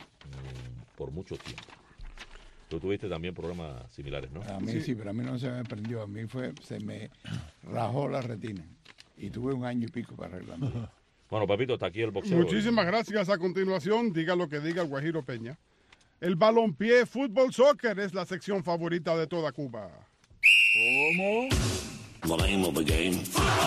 por mucho tiempo. Tú tuviste también problemas similares, ¿no? A mí sí, pero a mí no se me prendió, a mí se me rajó la retina, y tuve 1 año y pico para arreglarlo. Bueno, papito, está aquí el boxeo. Muchísimas gracias. A continuación, diga lo que diga el Guajiro Peña. El balompié, fútbol, soccer es la sección favorita de toda Cuba. ¿Cómo? The name of the game.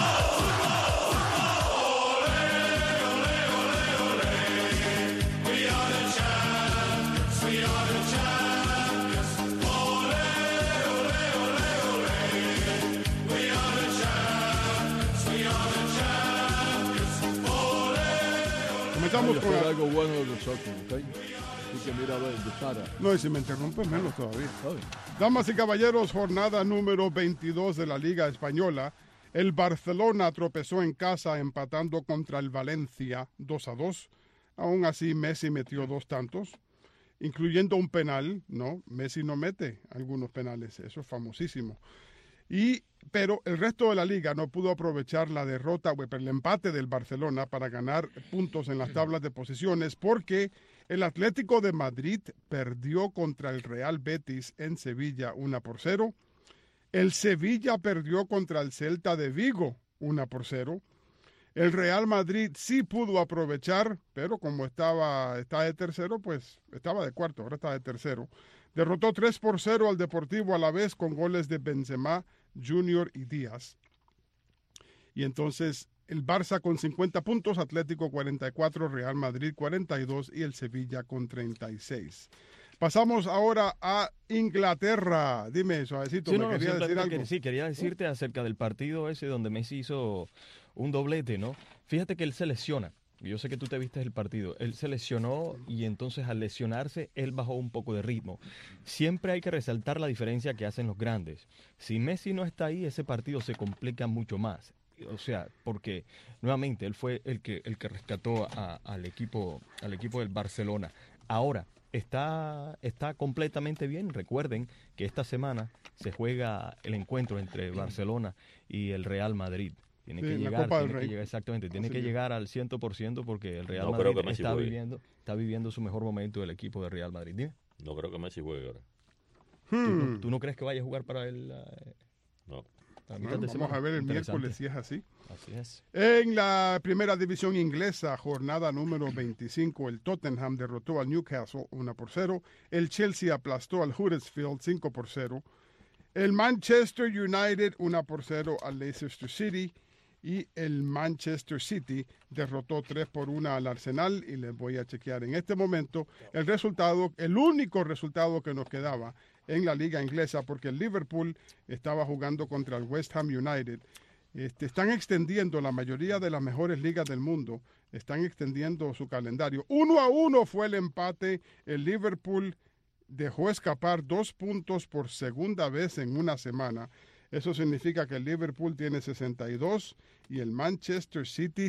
Comenzamos con algo bueno del soccer, ¿ok? Que mira, dispara. No, y si me interrumpes menos todavía. Damas y caballeros, jornada número 22 de la Liga Española. El Barcelona tropezó en casa empatando contra el Valencia 2-2. Aún así, Messi metió 2 tantos, incluyendo un penal, ¿no? Messi no mete algunos penales, eso es famosísimo. Pero el resto de la liga no pudo aprovechar la derrota, el empate del Barcelona para ganar puntos en las tablas de posiciones, porque el Atlético de Madrid perdió contra el Real Betis en Sevilla 1-0. El Sevilla perdió contra el Celta de Vigo 1-0. El Real Madrid sí pudo aprovechar, pero como está de tercero, pues estaba de cuarto, ahora está de tercero. Derrotó 3-0 al Deportivo Alavés con goles de Benzema, Junior y Díaz. Y entonces el Barça con 50 puntos, Atlético 44, Real Madrid 42 y el Sevilla con 36. Pasamos ahora a Inglaterra. Dime, suavecito, sí, quería decir algo. Sí, quería decirte acerca del partido ese donde Messi hizo un doblete, ¿no? Fíjate que él se lesiona. Yo sé que tú te viste el partido. Él se lesionó y entonces al lesionarse, él bajó un poco de ritmo. Siempre hay que resaltar la diferencia que hacen los grandes. Si Messi no está ahí, ese partido se complica mucho más. O sea, porque nuevamente él fue el que rescató al equipo del Barcelona. Ahora, está completamente bien. Recuerden que esta semana se juega el encuentro entre Barcelona y el Real Madrid. Tiene que llegar exactamente, tiene que llegar al 100% porque el Real Madrid está viviendo su mejor momento el equipo de Real Madrid. ¿Dime? No creo que Messi juegue ahora. ¿Tú no crees que vaya a jugar para el...? No. Vamos a ver el miércoles si es así. Así es. En la primera división inglesa, jornada número 25, el Tottenham derrotó al Newcastle 1-0. El Chelsea aplastó al Huddersfield 5-0. El Manchester United 1-0 al Leicester City. Y el Manchester City derrotó 3-1 al Arsenal. Y les voy a chequear en este momento el único resultado que nos quedaba en la liga inglesa, porque el Liverpool estaba jugando contra el West Ham United. Están extendiendo, la mayoría de las mejores ligas del mundo están extendiendo su calendario. 1-1 fue el empate. El Liverpool dejó escapar 2 puntos por segunda vez en una semana. Eso significa que el Liverpool tiene 62 y el Manchester City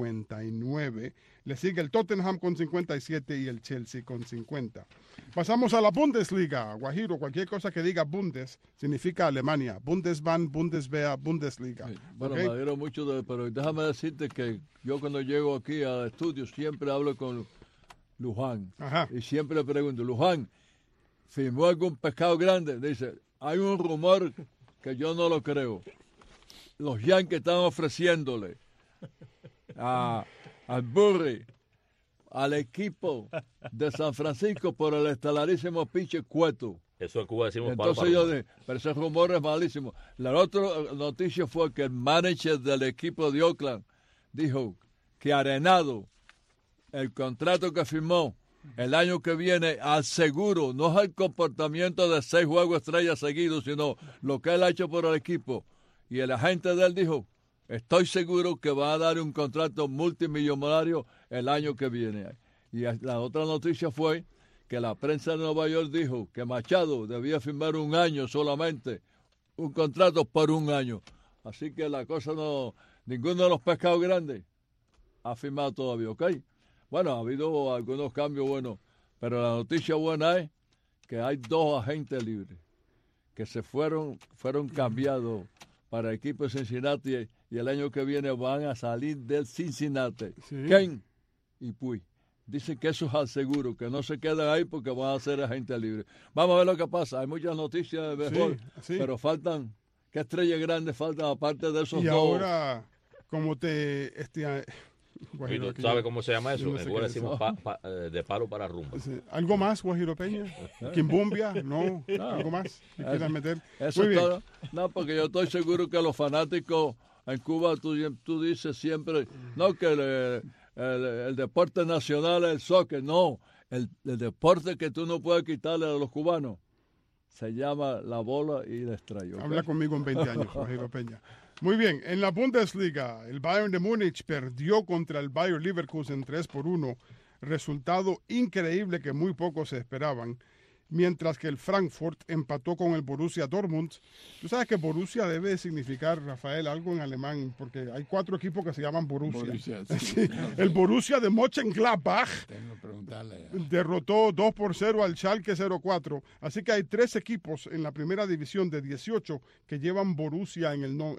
59. Le sigue el Tottenham con 57 y el Chelsea con 50. Pasamos a la Bundesliga. Guajiro, cualquier cosa que diga Bundes significa Alemania. Bundesbahn, Bundeswehr, Bundesliga. Sí. Bueno, me alegro mucho, pero déjame decirte que yo cuando llego aquí al estudio siempre hablo con Luján. Ajá. Y siempre le pregunto, Luján, ¿firmó algún pescado grande? Dice, hay un rumor que yo no lo creo. Los Yankees están ofreciéndole al Burry, al equipo de San Francisco por el estelarísimo pitcher Cueto. Eso en Cuba decimos Entonces yo dije, pero ese rumor es malísimo. La otra noticia fue que el manager del equipo de Oakland dijo que Arenado, el contrato que firmó el año que viene, al seguro, no es el comportamiento de 6 juegos estrellas seguidos, sino lo que él ha hecho por el equipo. Y el agente de él dijo, estoy seguro que va a dar un contrato multimillonario el año que viene. Y la otra noticia fue que la prensa de Nueva York dijo que Machado debía firmar 1 año solamente, un contrato por 1 año. Así que la cosa no, ninguno de los pescados grandes ha firmado todavía, ¿ok? Bueno, ha habido algunos cambios buenos, pero la noticia buena es que hay 2 agentes libres que se fueron cambiados para el equipo de Cincinnati y el año que viene van a salir del Cincinnati. Sí. Ken y Puy. Dicen que eso es al seguro, que no se quedan ahí porque van a ser agentes libres. Vamos a ver lo que pasa. Hay muchas noticias de béisbol, pero faltan, ¿qué estrellas grandes faltan aparte de esos 2? Y ahora, como ¿tú sabes cómo se llama eso? Igual decimos de palo para rumba. Sí. ¿Algo más, Guajiro Peña? ¿Quimbumbia? No. ¿Algo más? ¿Quieres meter? Eso es todo. No, porque yo estoy seguro que los fanáticos en Cuba, tú dices siempre, no, que el deporte nacional es el soccer. No, el deporte que tú no puedes quitarle a los cubanos se llama la bola y el estrella. ¿Okay? Habla conmigo en 20 años, Guajiro Peña. Muy bien, en la Bundesliga, el Bayern de Múnich perdió contra el Bayer Leverkusen 3-1, resultado increíble que muy pocos se esperaban. mientras que el Frankfurt empató con el Borussia Dortmund. Tú sabes que Borussia debe significar, Rafael, algo en alemán, porque hay 4 equipos que se llaman Borussia. Sí. El Borussia de Mönchengladbach derrotó 2-0 al Schalke 04. Así que hay 3 equipos en la primera división de 18 que llevan Borussia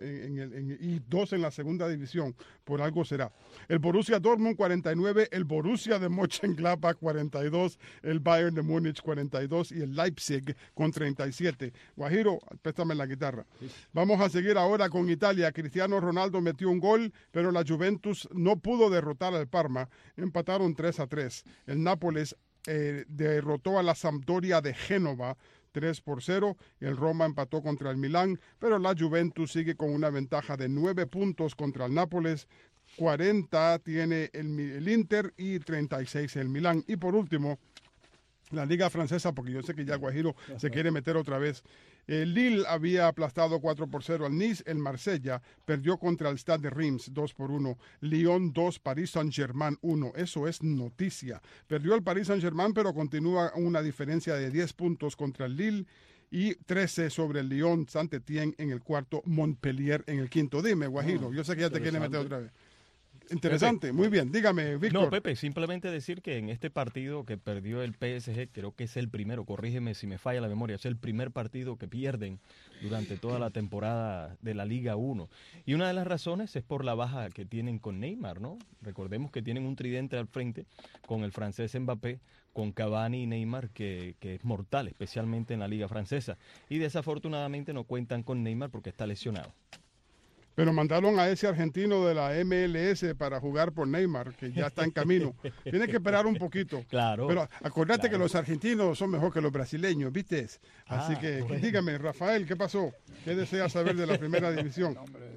y 2 en la segunda división. Por algo será. El Borussia Dortmund 49, el Borussia de Mönchengladbach 42, el Bayern de Múnich 42 y el Leipzig con 37. Guajiro, préstame la guitarra. Vamos a seguir ahora con Italia. Cristiano Ronaldo metió un gol, pero la Juventus no pudo derrotar al Parma. Empataron 3-3. El Nápoles derrotó a la Sampdoria de Génova 3-0. El Roma empató contra el Milán, pero la Juventus sigue con una ventaja de 9 puntos contra el Nápoles. 40 tiene el Inter y 36 el Milán. Y por último, la Liga Francesa, porque yo sé que ya Guajiro se quiere meter otra vez. El Lille había aplastado 4-0 al Nice. El Marsella perdió contra el Stade de Reims 2-1. Lyon 2, Paris Saint-Germain 1. Eso es noticia. Perdió el Paris Saint-Germain, pero continúa una diferencia de 10 puntos contra el Lille. Y 13 sobre el Lyon, Saint-Étienne en el cuarto, Montpellier en el quinto. Dime, Guajiro, yo sé que ya te quiere meter otra vez. Interesante, Pepe. Muy bien, dígame, Víctor. No, Pepe, simplemente decir que en este partido que perdió el PSG, creo que es el primero, corrígeme si me falla la memoria, es el primer partido que pierden durante toda la temporada de la Liga 1. Y una de las razones es por la baja que tienen con Neymar, ¿no? Recordemos que tienen un tridente al frente con el francés Mbappé, con Cavani y Neymar, que es mortal, especialmente en la Liga Francesa. Y desafortunadamente no cuentan con Neymar porque está lesionado. Pero mandaron a ese argentino de la MLS para jugar por Neymar, que ya está en camino. Tiene que esperar un poquito. Claro. Pero acordate que los argentinos son mejor que los brasileños, ¿viste? Así que bueno. Dígame, Rafael, ¿qué pasó? ¿Qué desea saber de la primera división?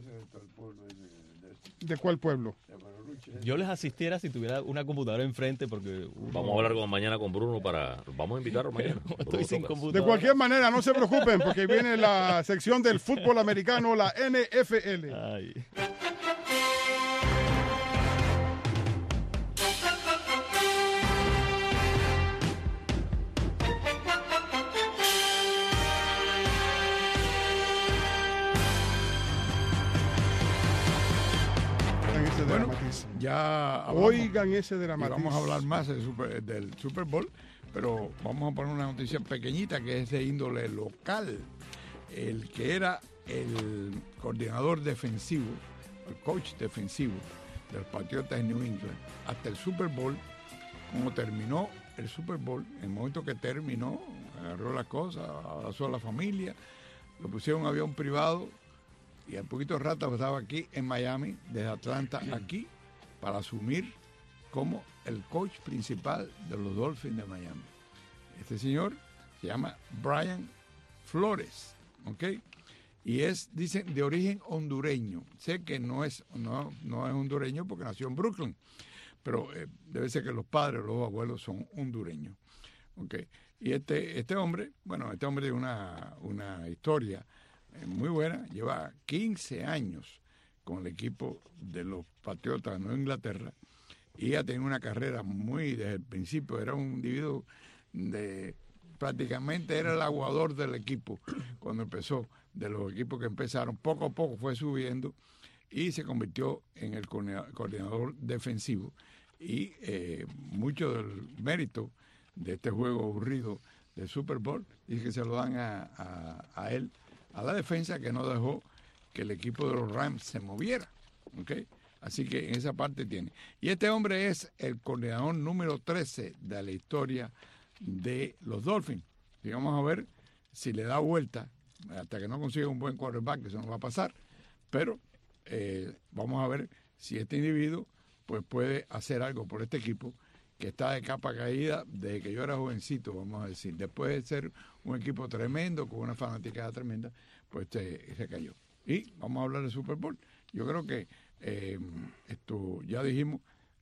¿De cuál pueblo? Yo les asistiera si tuviera una computadora enfrente porque... Vamos a hablar mañana con Bruno vamos a invitarlo mañana. Estoy sin computadora. De cualquier manera, no se preocupen porque viene la sección del fútbol americano, la NFL. Ay. Bueno, ya hablamos, oigan ese de la Matiz. Vamos a hablar más del Super Bowl, pero vamos a poner una noticia pequeñita que es de índole local. El que era el coordinador defensivo, el coach defensivo de los Patriotas de New England, hasta el Super Bowl, como terminó el Super Bowl, en el momento que terminó, agarró las cosas, abrazó a la familia, lo pusieron en un avión privado. Y al poquito rato estaba aquí en Miami, desde Atlanta aquí, para asumir como el coach principal de los Dolphins de Miami. Este señor se llama Brian Flores, ¿ok? Y es, dicen, de origen hondureño. Sé que no es hondureño porque nació en Brooklyn, pero debe ser que los padres o los abuelos son hondureños, ¿ok? Y este hombre, tiene una historia muy buena, lleva 15 años con el equipo de los Patriotas de Nueva Inglaterra y ha tenido una carrera muy desde el principio. Era un individuo prácticamente era el aguador del equipo cuando empezó, de los equipos que empezaron, poco a poco fue subiendo y se convirtió en el coordinador defensivo y mucho del mérito de este juego aburrido del Super Bowl dice que se lo dan a él, a la defensa, que no dejó que el equipo de los Rams se moviera, ¿ok? Así que en esa parte tiene. Y este hombre es el coordinador número 13 de la historia de los Dolphins. Y vamos a ver si le da vuelta, hasta que no consiga un buen quarterback, que eso no va a pasar, pero vamos a ver si este individuo pues puede hacer algo por este equipo que está de capa caída desde que yo era jovencito, vamos a decir. Después de ser un equipo tremendo, con una fanaticada tremenda, pues se cayó. Y vamos a hablar del Super Bowl. Yo creo que esto ya dijimos,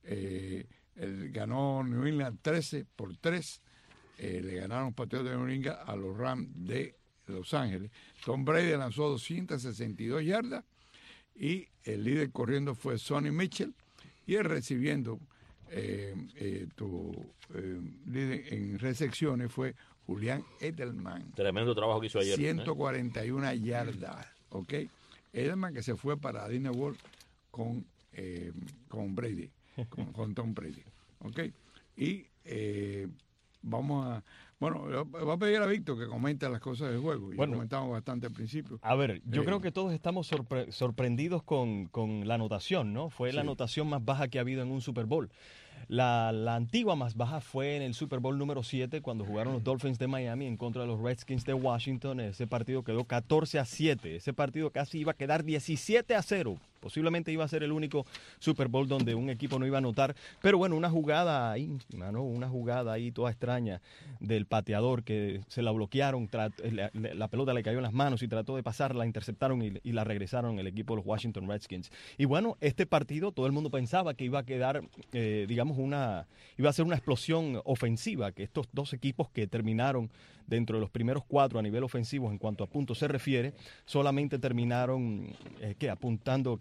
ganó New England 13-3, le ganaron los Patriotas de New England a los Rams de Los Ángeles. Tom Brady lanzó 262 yardas y el líder corriendo fue Sonny Mitchell y él recibiendo líder en recepciones fue Julián Edelman. Tremendo trabajo que hizo ayer. 141 yardas, ¿ok? Edelman que se fue para Disney World con Brady, con Tom Brady, ¿ok? Y voy a pedir a Víctor que comente las cosas del juego. Ya comentamos bastante al principio. A ver, yo creo que todos estamos sorprendidos con la anotación, ¿no? Fue la anotación más baja que ha habido en un Super Bowl. La antigua más baja fue en el Super Bowl número 7 cuando jugaron los Dolphins de Miami en contra de los Redskins de Washington. Ese partido quedó 14-7. Ese partido casi iba a quedar 17-0. Posiblemente iba a ser el único Super Bowl donde un equipo no iba a anotar. Pero bueno, una jugada íntima, ¿no? Una jugada ahí toda extraña del pateador que se la bloquearon. La pelota le cayó en las manos y trató de pasar, la interceptaron y la regresaron el equipo de los Washington Redskins. Y bueno, este partido todo el mundo pensaba que iba a quedar, iba a ser una explosión ofensiva, que estos dos equipos que terminaron dentro de los primeros 4 a nivel ofensivo en cuanto a puntos se refiere, solamente terminaron apuntando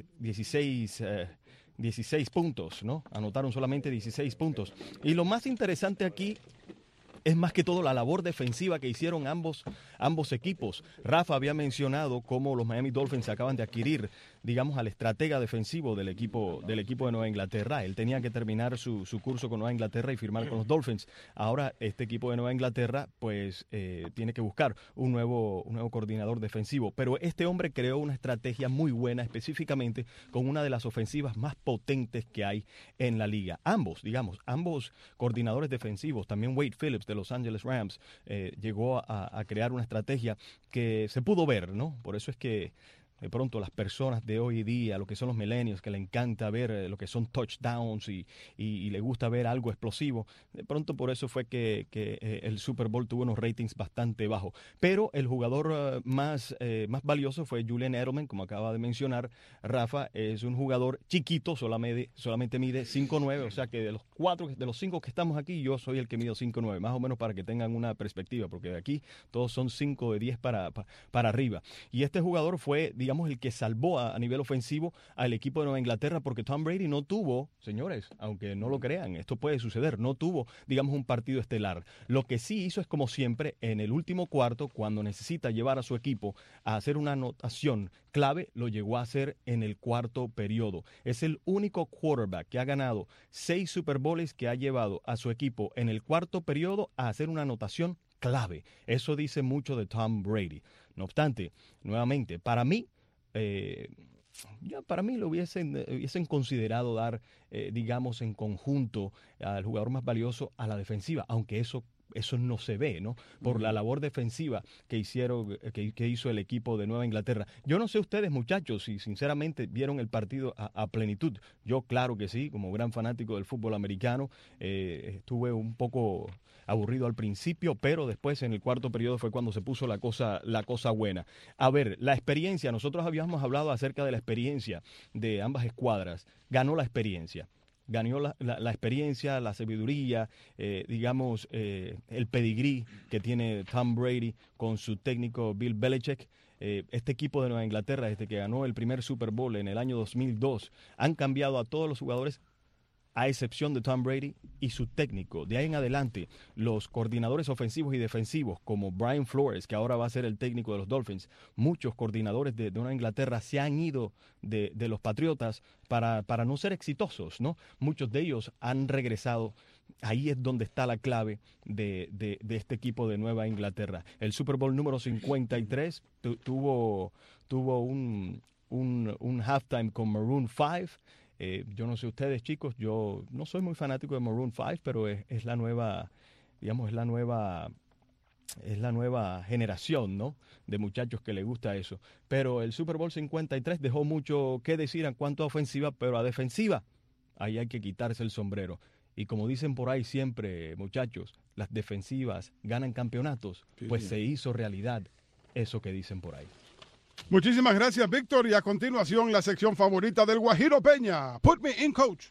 16 puntos, ¿no? Anotaron solamente 16 puntos. Y lo más interesante aquí es más que todo la labor defensiva que hicieron ambos equipos. Rafa había mencionado cómo los Miami Dolphins acaban de adquirir, digamos, al estratega defensivo del equipo de Nueva Inglaterra. Él tenía que terminar su curso con Nueva Inglaterra y firmar con los Dolphins. Ahora este equipo de Nueva Inglaterra pues tiene que buscar un nuevo coordinador defensivo. Pero este hombre creó una estrategia muy buena, específicamente con una de las ofensivas más potentes que hay en la liga. Ambos coordinadores defensivos, también Wade Phillips de Los Angeles Rams, llegó a crear una estrategia que se pudo ver, ¿no? Por eso es que de pronto las personas de hoy día, lo que son los millennials, que le encanta ver lo que son touchdowns y le gusta ver algo explosivo, de pronto por eso fue que el Super Bowl tuvo unos ratings bastante bajos. Pero el jugador más valioso fue Julian Edelman, como acaba de mencionar Rafa. Es un jugador chiquito, solamente mide 5'9", o sea que de los 5 que estamos aquí, yo soy el que mido 5'9", más o menos para que tengan una perspectiva, porque de aquí todos son 5 de 10 para arriba. Y este jugador fue, digamos, el que salvó a nivel ofensivo al equipo de Nueva Inglaterra, porque Tom Brady no tuvo, señores, aunque no lo crean, esto puede suceder, no tuvo, digamos, un partido estelar. Lo que sí hizo es, como siempre, en el último cuarto, cuando necesita llevar a su equipo a hacer una anotación clave, lo llegó a hacer en el cuarto periodo. Es el único quarterback que ha ganado 6 Super Bowls que ha llevado a su equipo en el cuarto periodo a hacer una anotación clave. Eso dice mucho de Tom Brady. No obstante, nuevamente, para mí lo hubiesen considerado dar, digamos, en conjunto al jugador más valioso a la defensiva, aunque eso no se ve, ¿no? Por la labor defensiva que hizo el equipo de Nueva Inglaterra. Yo no sé ustedes, muchachos, si sinceramente vieron el partido a plenitud. Yo, claro que sí, como gran fanático del fútbol americano, estuve un poco aburrido al principio, pero después en el cuarto periodo fue cuando se puso la cosa buena. A ver, la experiencia, nosotros habíamos hablado acerca de la experiencia de ambas escuadras. Ganó la experiencia. Ganó la experiencia, la sabiduría, digamos, el pedigrí que tiene Tom Brady con su técnico Bill Belichick. Este equipo de Nueva Inglaterra, desde que ganó el primer Super Bowl en el año 2002, han cambiado a todos los jugadores, a excepción de Tom Brady y su técnico. De ahí en adelante, los coordinadores ofensivos y defensivos, como Brian Flores, que ahora va a ser el técnico de los Dolphins, muchos coordinadores de Nueva Inglaterra se han ido de los Patriotas para no ser exitosos, ¿no? Muchos de ellos han regresado. Ahí es donde está la clave de este equipo de Nueva Inglaterra. El Super Bowl número 53 tuvo un halftime con Maroon 5. Yo no sé ustedes, chicos, yo no soy muy fanático de Maroon 5, pero es la nueva, digamos, es la nueva generación, ¿no?, de muchachos que les gusta eso. Pero el Super Bowl 53 dejó mucho que decir en cuanto a ofensiva, pero a defensiva, ahí hay que quitarse el sombrero. Y como dicen por ahí siempre, muchachos, las defensivas ganan campeonatos, pues se hizo realidad eso que dicen por ahí. Muchísimas gracias, Víctor. Y a continuación, la sección favorita del Guajiro Peña. Put me in, coach.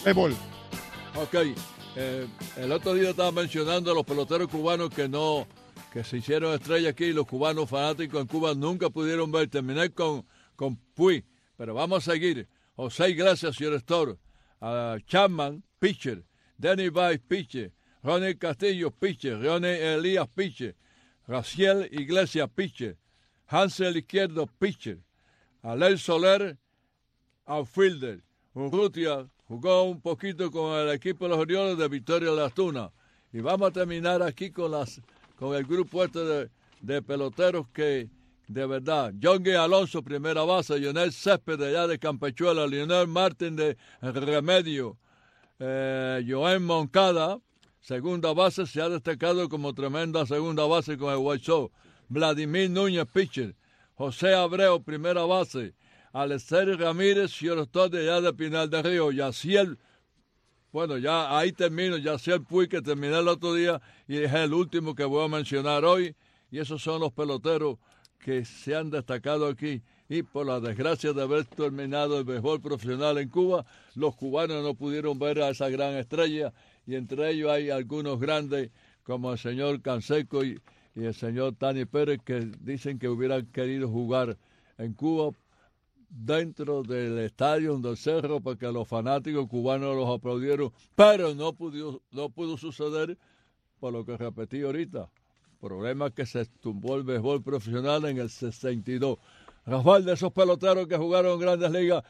Béisbol. Ok. El otro día estaba mencionando a los peloteros cubanos que se hicieron estrellas aquí y los cubanos fanáticos en Cuba nunca pudieron ver. Terminé con Puig, pero vamos a seguir. José Iglesias, shortstop, Chapman, pitcher, Danny Baez, pitcher, Ronnie Castillo, pitcher, Ronnie Elías, pitcher, Raciel Iglesias, pitcher, Hansel Izquierdo, pitcher, Alel Soler, outfielder, Urrutia jugó un poquito con el equipo de los Orioles de Victoria Las Tunas. Y vamos a terminar aquí con el grupo de peloteros que, de verdad, John G. Alonso, primera base, Lionel Césped de allá de Campechuela, Lionel Martin de Remedio, Joan Moncada, segunda base, se ha destacado como tremenda segunda base con el White Sox, Vladimir Núñez, pitcher, José Abreu, primera base, Alexei Ramírez, shortstop de allá de Pinal del Río, Yaciel, bueno, ya ahí termino, Yaciel Puig, que terminé el otro día, y es el último que voy a mencionar hoy, y esos son los peloteros que se han destacado aquí, y por la desgracia de haber terminado el béisbol profesional en Cuba, los cubanos no pudieron ver a esa gran estrella, y entre ellos hay algunos grandes, como el señor Canseco y el señor Tani Pérez, que dicen que hubieran querido jugar en Cuba, dentro del estadio del Cerro, para que los fanáticos cubanos los aplaudieron, pero no pudo suceder, por lo que repetí ahorita. Problema que se tumbó el béisbol profesional en el 62. Rafael, de esos peloteros que jugaron en Grandes Ligas,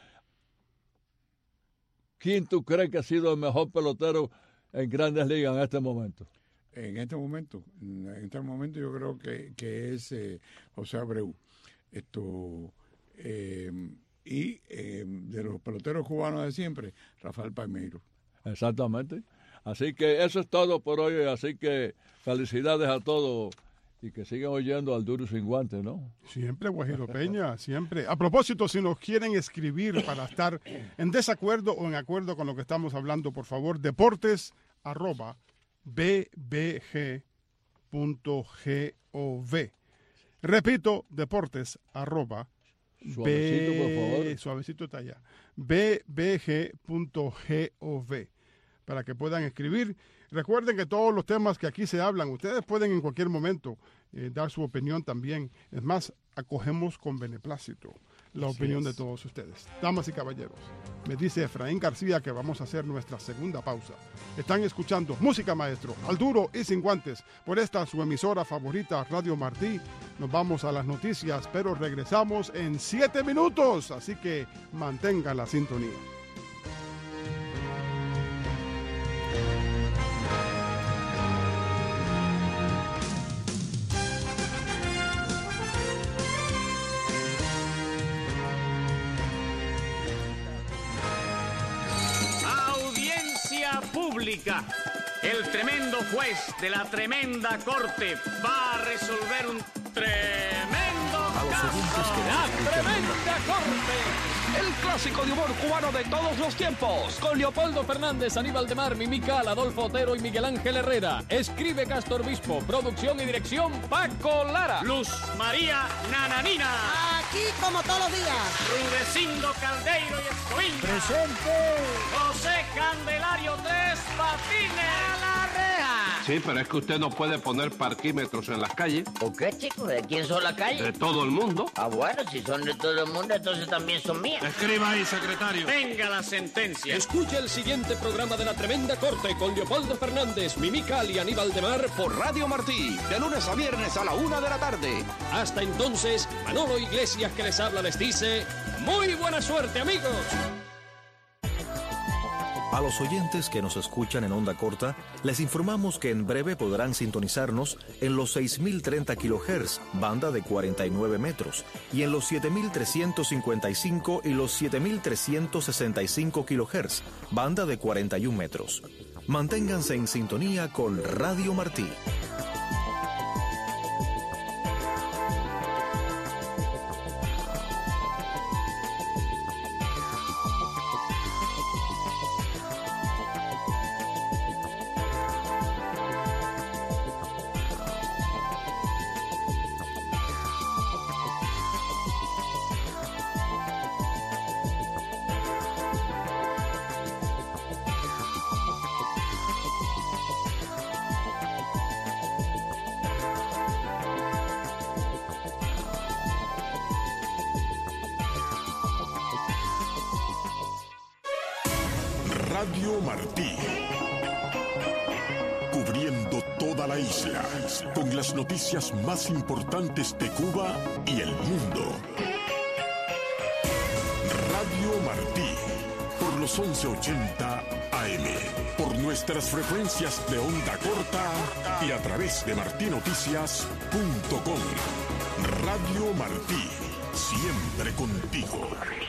¿quién tú crees que ha sido el mejor pelotero en Grandes Ligas en este momento? En este momento yo creo que es José Abreu. Y de los peloteros cubanos de siempre, Rafael Palmeiro. Exactamente. Así que eso es todo por hoy. Así que felicidades a todos y que sigan oyendo al Duro Sin Guantes, ¿no? Siempre, Guajiro Peña, siempre. A propósito, si nos quieren escribir para estar en desacuerdo o en acuerdo con lo que estamos hablando, por favor, deportes@bbg.gov. Repito, deportes@bbg. Suavecito, por favor. Suavecito está allá. bbg.gov para que puedan escribir. Recuerden que todos los temas que aquí se hablan, ustedes pueden en cualquier momento dar su opinión también. Es más, acogemos con beneplácito la opinión de todos ustedes. Damas y caballeros, me dice Efraín García que vamos a hacer nuestra segunda pausa. Están escuchando Música Maestro, al duro y sin guantes, por esta su emisora favorita, Radio Martí. Nos vamos a las noticias, pero regresamos en 7 minutos, así que mantengan la sintonía. Pública. El tremendo juez de la tremenda corte va a resolver un tremendo caso. La tremenda corte. El clásico de humor cubano de todos los tiempos. Con Leopoldo Fernández, Aníbal de Mar, Mimical, Adolfo Otero y Miguel Ángel Herrera. Escribe Castor Obispo. Producción y dirección Paco Lara. Luz María Nananina. Aquí como todos los días. Rudecindo Caldeiro y Escoviña. Presente. José Candelario Tres Patines. A la reja. Sí, pero es que usted no puede poner parquímetros en las calles. ¿Por qué, chicos? ¿De quién son las calles? De todo el mundo. Ah, bueno, si son de todo el mundo, entonces también son mías. Escriba ahí, secretario. Venga la sentencia. Escucha el siguiente programa de La Tremenda Corte con Leopoldo Fernández, Mimical y Aníbal de Mar por Radio Martí, de lunes a viernes a la 1 de la tarde. Hasta entonces, Manolo Iglesias que les habla les dice, ¡muy buena suerte, amigos! A los oyentes que nos escuchan en onda corta, les informamos que en breve podrán sintonizarnos en los 6.030 kHz, banda de 49 metros, y en los 7.355 y los 7.365 kHz, banda de 41 metros. Manténganse en sintonía con Radio Martí. Radio Martí. Cubriendo toda la isla, con las noticias más importantes de Cuba y el mundo. Radio Martí, por los 1180 AM, por nuestras frecuencias de onda corta y a través de martinoticias.com. Radio Martí, siempre contigo.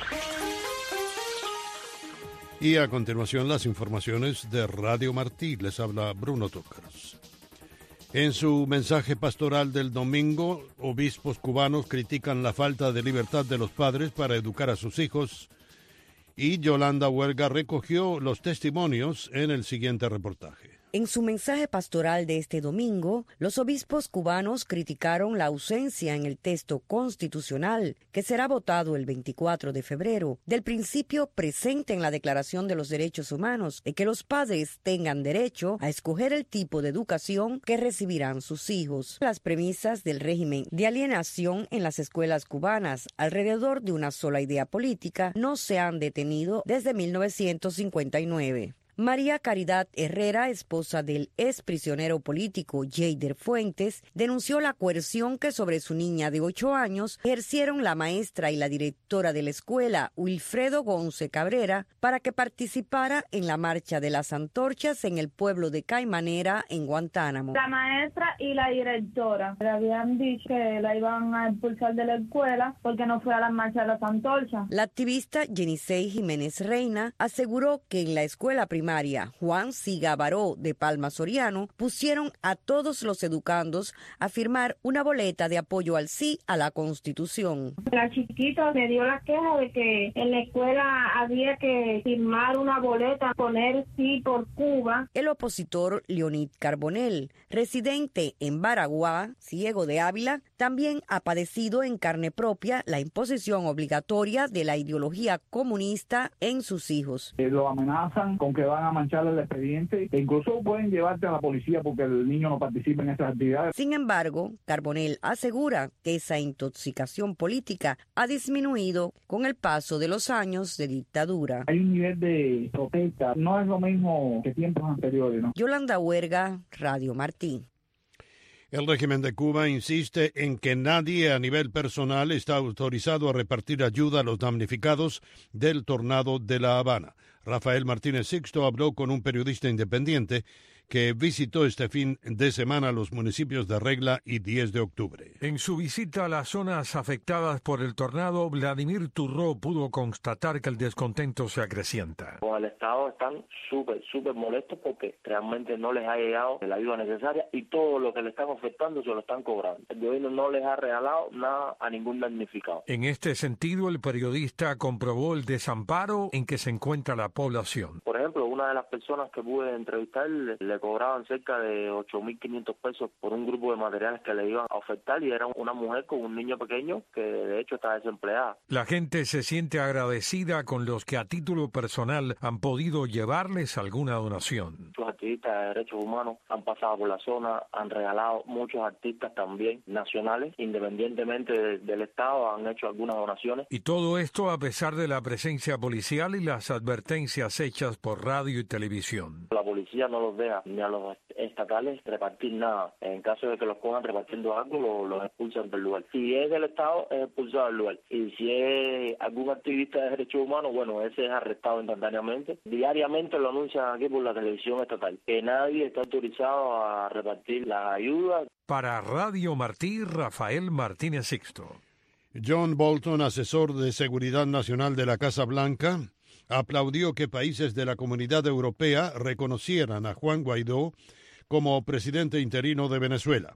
Y a continuación las informaciones de Radio Martí. Les habla Bruno Tócaros. En su mensaje pastoral del domingo, obispos cubanos critican la falta de libertad de los padres para educar a sus hijos, y Yolanda Huerga recogió los testimonios en el siguiente reportaje. En su mensaje pastoral de este domingo, los obispos cubanos criticaron la ausencia en el texto constitucional, que será votado el 24 de febrero, del principio presente en la Declaración de los Derechos Humanos, de que los padres tengan derecho a escoger el tipo de educación que recibirán sus hijos. Las premisas del régimen de alienación en las escuelas cubanas alrededor de una sola idea política no se han detenido desde 1959. María Caridad Herrera, esposa del ex prisionero político Jader Fuentes, denunció la coerción que sobre su niña de 8 años ejercieron la maestra y la directora de la escuela, Wilfredo Gonce Cabrera, para que participara en la marcha de las antorchas en el pueblo de Caimanera, en Guantánamo. La maestra y la directora le habían dicho que la iban a expulsar de la escuela porque no fue a la marcha de las antorchas. La activista Yenisei Jiménez Reina aseguró que en la escuela primaria Juan Siga Baró de Palma Soriano pusieron a todos los educandos a firmar una boleta de apoyo al sí a la Constitución. La chiquita me dio la queja de que en la escuela había que firmar una boleta, poner sí por Cuba. El opositor Leonid Carbonell, residente en Baraguá, ciego de Ávila, también ha padecido en carne propia la imposición obligatoria de la ideología comunista en sus hijos. Lo amenazan con que van a mancharle el expediente e incluso pueden llevarte a la policía porque el niño no participa en esas actividades. Sin embargo, Carbonell asegura que esa intoxicación política ha disminuido con el paso de los años de dictadura. Hay un nivel de protesta, no es lo mismo que tiempos anteriores, ¿no? Yolanda Huerga, Radio Martí. El régimen de Cuba insiste en que nadie a nivel personal está autorizado a repartir ayuda a los damnificados del tornado de La Habana. Rafael Martínez Sixto habló con un periodista independiente que visitó este fin de semana los municipios de Regla y 10 de octubre. En su visita a las zonas afectadas por el tornado, Vladimir Turró pudo constatar que el descontento se acrecienta. Con el Estado están súper molestos porque realmente no les ha llegado la ayuda necesaria y todo lo que le están ofertando se lo están cobrando. El gobierno no les ha regalado nada a ningún damnificado. En este sentido, el periodista comprobó el desamparo en que se encuentra la población. Por ejemplo, una de las personas que pude entrevistar le cobraban cerca de 8.500 pesos por un grupo de materiales que le iban a ofertar y era una mujer con un niño pequeño que de hecho está desempleada. La gente se siente agradecida con los que a título personal han podido llevarles alguna donación. Los activistas de derechos humanos han pasado por la zona, han regalado, muchos artistas también nacionales, independientemente del Estado, han hecho algunas donaciones. Y todo esto a pesar de la presencia policial y las advertencias hechas por radio y televisión. La policía no los deja ni a los estatales repartir nada. En caso de que los cojan repartiendo algo, los expulsan del lugar. Si es del Estado, es expulsado del lugar. Y si es algún activista de derechos humanos, bueno, ese es arrestado instantáneamente. Diariamente lo anuncian aquí por la televisión estatal, que nadie está autorizado a repartir las ayudas. Para Radio Martí, Rafael Martínez Sixto. John Bolton, asesor de Seguridad Nacional de la Casa Blanca, aplaudió que países de la Comunidad Europea reconocieran a Juan Guaidó como presidente interino de Venezuela.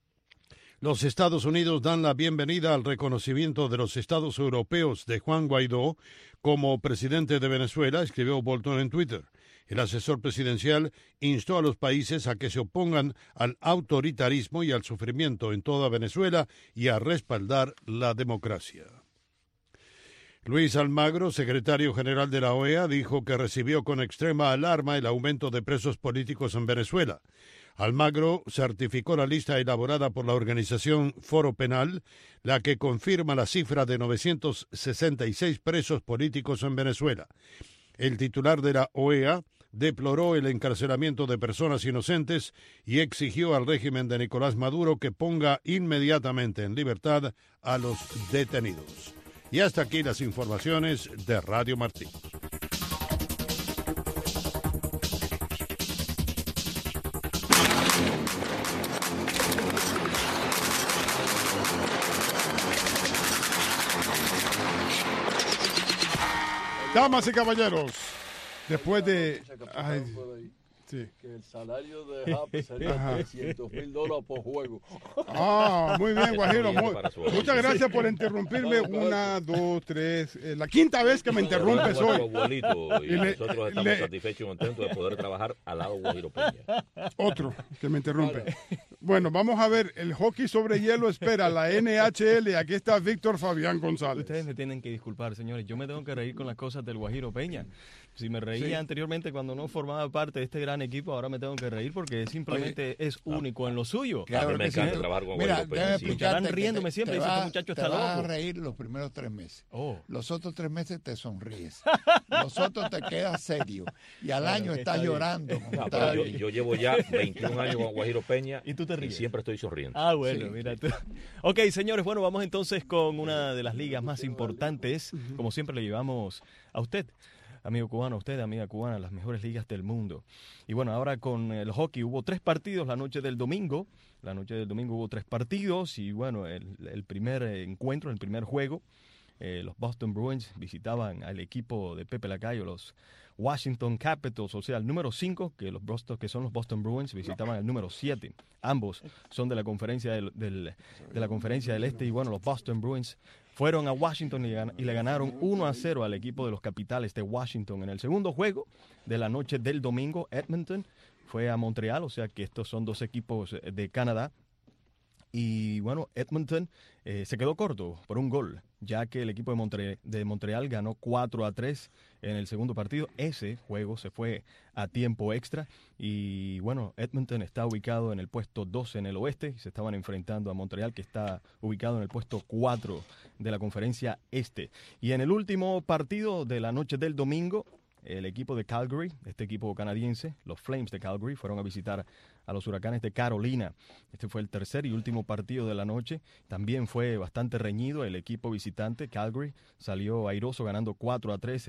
Los Estados Unidos dan la bienvenida al reconocimiento de los Estados europeos de Juan Guaidó como presidente de Venezuela, escribió Bolton en Twitter. El asesor presidencial instó a los países a que se opongan al autoritarismo y al sufrimiento en toda Venezuela y a respaldar la democracia. Luis Almagro, secretario general de la OEA, dijo que recibió con extrema alarma el aumento de presos políticos en Venezuela. Almagro certificó la lista elaborada por la organización Foro Penal, la que confirma la cifra de 966 presos políticos en Venezuela. El titular de la OEA deploró el encarcelamiento de personas inocentes y exigió al régimen de Nicolás Maduro que ponga inmediatamente en libertad a los detenidos. Y hasta aquí las informaciones de Radio Martí. Damas y caballeros, después de... Ay, sí. Que el salario de Happy sería $300,000 por juego. Ah, muy bien, Guajiro. Muchas gracias por interrumpirme. 1, 2, 3. La quinta vez que me interrumpes hoy. Y nosotros estamos satisfechos y contentos de poder trabajar al lado de Guajiro Peña. Otro que me interrumpe. Bueno, vamos a ver. El hockey sobre hielo espera la NHL. Aquí está Víctor Fabián González. Ustedes me tienen que disculpar, señores. Yo me tengo que reír con las cosas del Guajiro Peña. Si me reía anteriormente cuando no formaba parte de este gran equipo, ahora me tengo que reír porque simplemente es único en lo suyo. Claro, a mí me encanta trabajar con Guajiro Peña. Estarán riéndome siempre. Dice, este muchacho está loco. Te vas a reír los primeros 3 meses. Los otros 3 meses te sonríes. Los otros te quedas serio. Y al año estás llorando. Yo llevo ya 21 años con Guajiro Peña y tú te ríes. Y siempre estoy sonriendo. Ah, bueno, mira tú. Ok, señores, bueno, vamos entonces con una de las ligas más importantes. Como siempre le llevamos a usted, amigo cubano, a usted, amiga cubana, las mejores ligas del mundo. Y bueno, ahora con el hockey hubo 3 partidos la noche del domingo. La noche del domingo hubo 3 partidos y bueno, el primer encuentro, el primer juego, los Boston Bruins visitaban al equipo de Pepe Lacayo, los Washington Capitals, o sea, el número 5, que son los Boston Bruins, visitaban el número 7. Ambos son de la conferencia de la conferencia del Este y bueno, los Boston Bruins fueron a Washington y le ganaron 1-0 al equipo de los Capitales de Washington. En el segundo juego de la noche del domingo, Edmonton fue a Montreal, o sea que estos son 2 equipos de Canadá. Y bueno, Edmonton se quedó corto por 1 gol, ya que el equipo de Montreal ganó 4-3 en el segundo partido. Ese juego se fue a tiempo extra y bueno, Edmonton está ubicado en el puesto 2 en el oeste y se estaban enfrentando a Montreal, que está ubicado en el puesto 4 de la conferencia este. Y en el último partido de la noche del domingo, el equipo de Calgary, este equipo canadiense, los Flames de Calgary, fueron a visitar a los Huracanes de Carolina. Este fue el tercer y último partido de la noche. También fue bastante reñido. El equipo visitante, Calgary, salió airoso ganando 4-3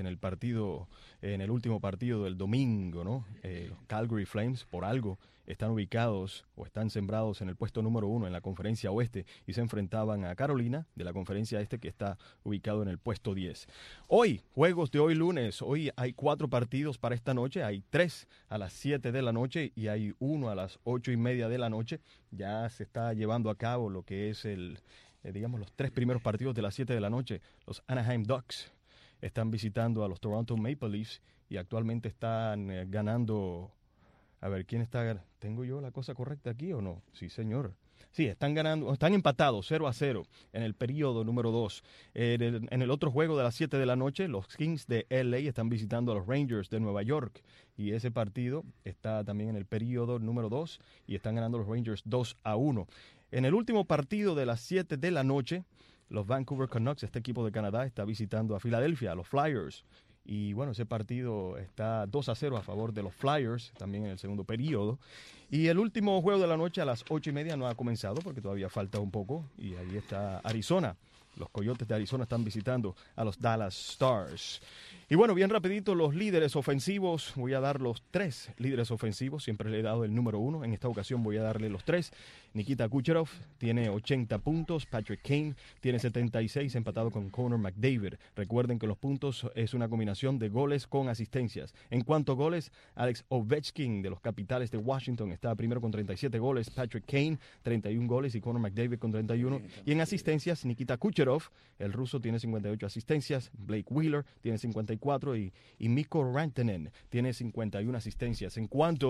en el último partido del domingo, ¿no? Los Calgary Flames, por algo, están ubicados o están sembrados en el puesto número 1 en la conferencia oeste y se enfrentaban a Carolina de la conferencia este, que está ubicado en el puesto 10. Hoy, juegos de hoy lunes, hoy hay 4 partidos para esta noche, hay 3 a las 7 de la noche y hay 1 a las 8:30 de la noche. Ya se está llevando a cabo lo que es los 3 primeros partidos de las 7 de la noche. Los Anaheim Ducks están visitando a los Toronto Maple Leafs y actualmente están ganando. A ver, ¿quién está? ¿Tengo yo la cosa correcta aquí o no? Sí, señor. Sí, están empatados 0-0 en el periodo número 2. En el otro juego de las 7 de la noche, los Kings de LA están visitando a los Rangers de Nueva York. Y ese partido está también en el periodo número 2 y están ganando los Rangers 2-1. En el último partido de las 7 de la noche, los Vancouver Canucks, este equipo de Canadá, está visitando a Filadelfia, a los Flyers. Y bueno, ese partido está 2-0 a favor de los Flyers, también en el segundo periodo. Y el último juego de la noche a las 8:30 no ha comenzado porque todavía falta un poco. Y ahí está Arizona. Los Coyotes de Arizona están visitando a los Dallas Stars. Y bueno, bien rapidito, los líderes ofensivos. Voy a dar los 3 líderes ofensivos. Siempre le he dado el número 1. En esta ocasión voy a darle los 3. Nikita Kucherov tiene 80 puntos. Patrick Kane tiene 76, empatado con Connor McDavid. Recuerden que los puntos es una combinación de goles con asistencias. En cuanto a goles, Alex Ovechkin de los Capitales de Washington está primero con 37 goles. Patrick Kane, 31 goles y Connor McDavid con 31. Y en asistencias, Nikita Kucherov, el ruso, tiene 58 asistencias. Blake Wheeler tiene 54 y Mikko Rantanen tiene 51 asistencias. En cuanto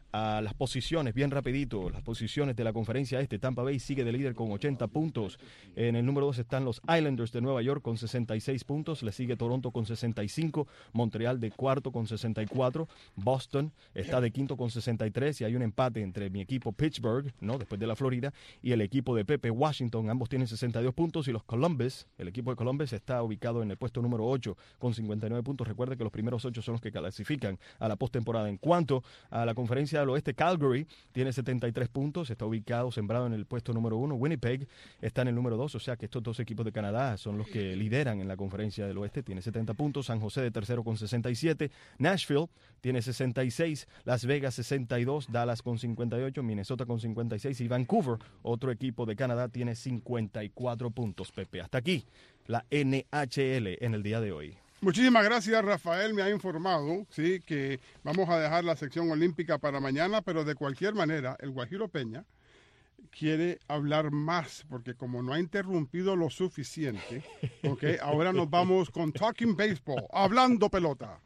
a las posiciones, bien rapidito, las posiciones de la conferencia este. Tampa Bay sigue de líder con 80 puntos. En el número 2 están los Islanders de Nueva York con 66 puntos. Le sigue Toronto con 65. Montreal de cuarto con 64. Boston está de quinto con 63. Y hay un empate entre mi equipo Pittsburgh, ¿no?, después de la Florida, y el equipo de Pepe Washington. Ambos tienen 62 puntos. Y los Columbus, el equipo de Columbus está ubicado en el puesto número 8 con 59 puntos. Recuerde que los primeros 8 son los que clasifican a la postemporada. En cuanto a la conferencia del oeste, Calgary tiene 73 puntos, está ubicado, sembrado en el puesto número 1. Winnipeg está en el número 2, o sea que estos dos equipos de Canadá son los que lideran en la conferencia del oeste, tiene 70 puntos. San José de tercero con 67, Nashville tiene 66, Las Vegas 62, Dallas con 58, Minnesota con 56 y Vancouver, otro equipo de Canadá, tiene 54 puntos, Pepe. Hasta aquí la NHL en el día de hoy. Muchísimas gracias, Rafael. Me ha informado, sí, que vamos a dejar la sección olímpica para mañana, pero de cualquier manera, el Guajiro Peña quiere hablar más, porque como no ha interrumpido lo suficiente, okay, ahora nos vamos con Talking Baseball, hablando pelota.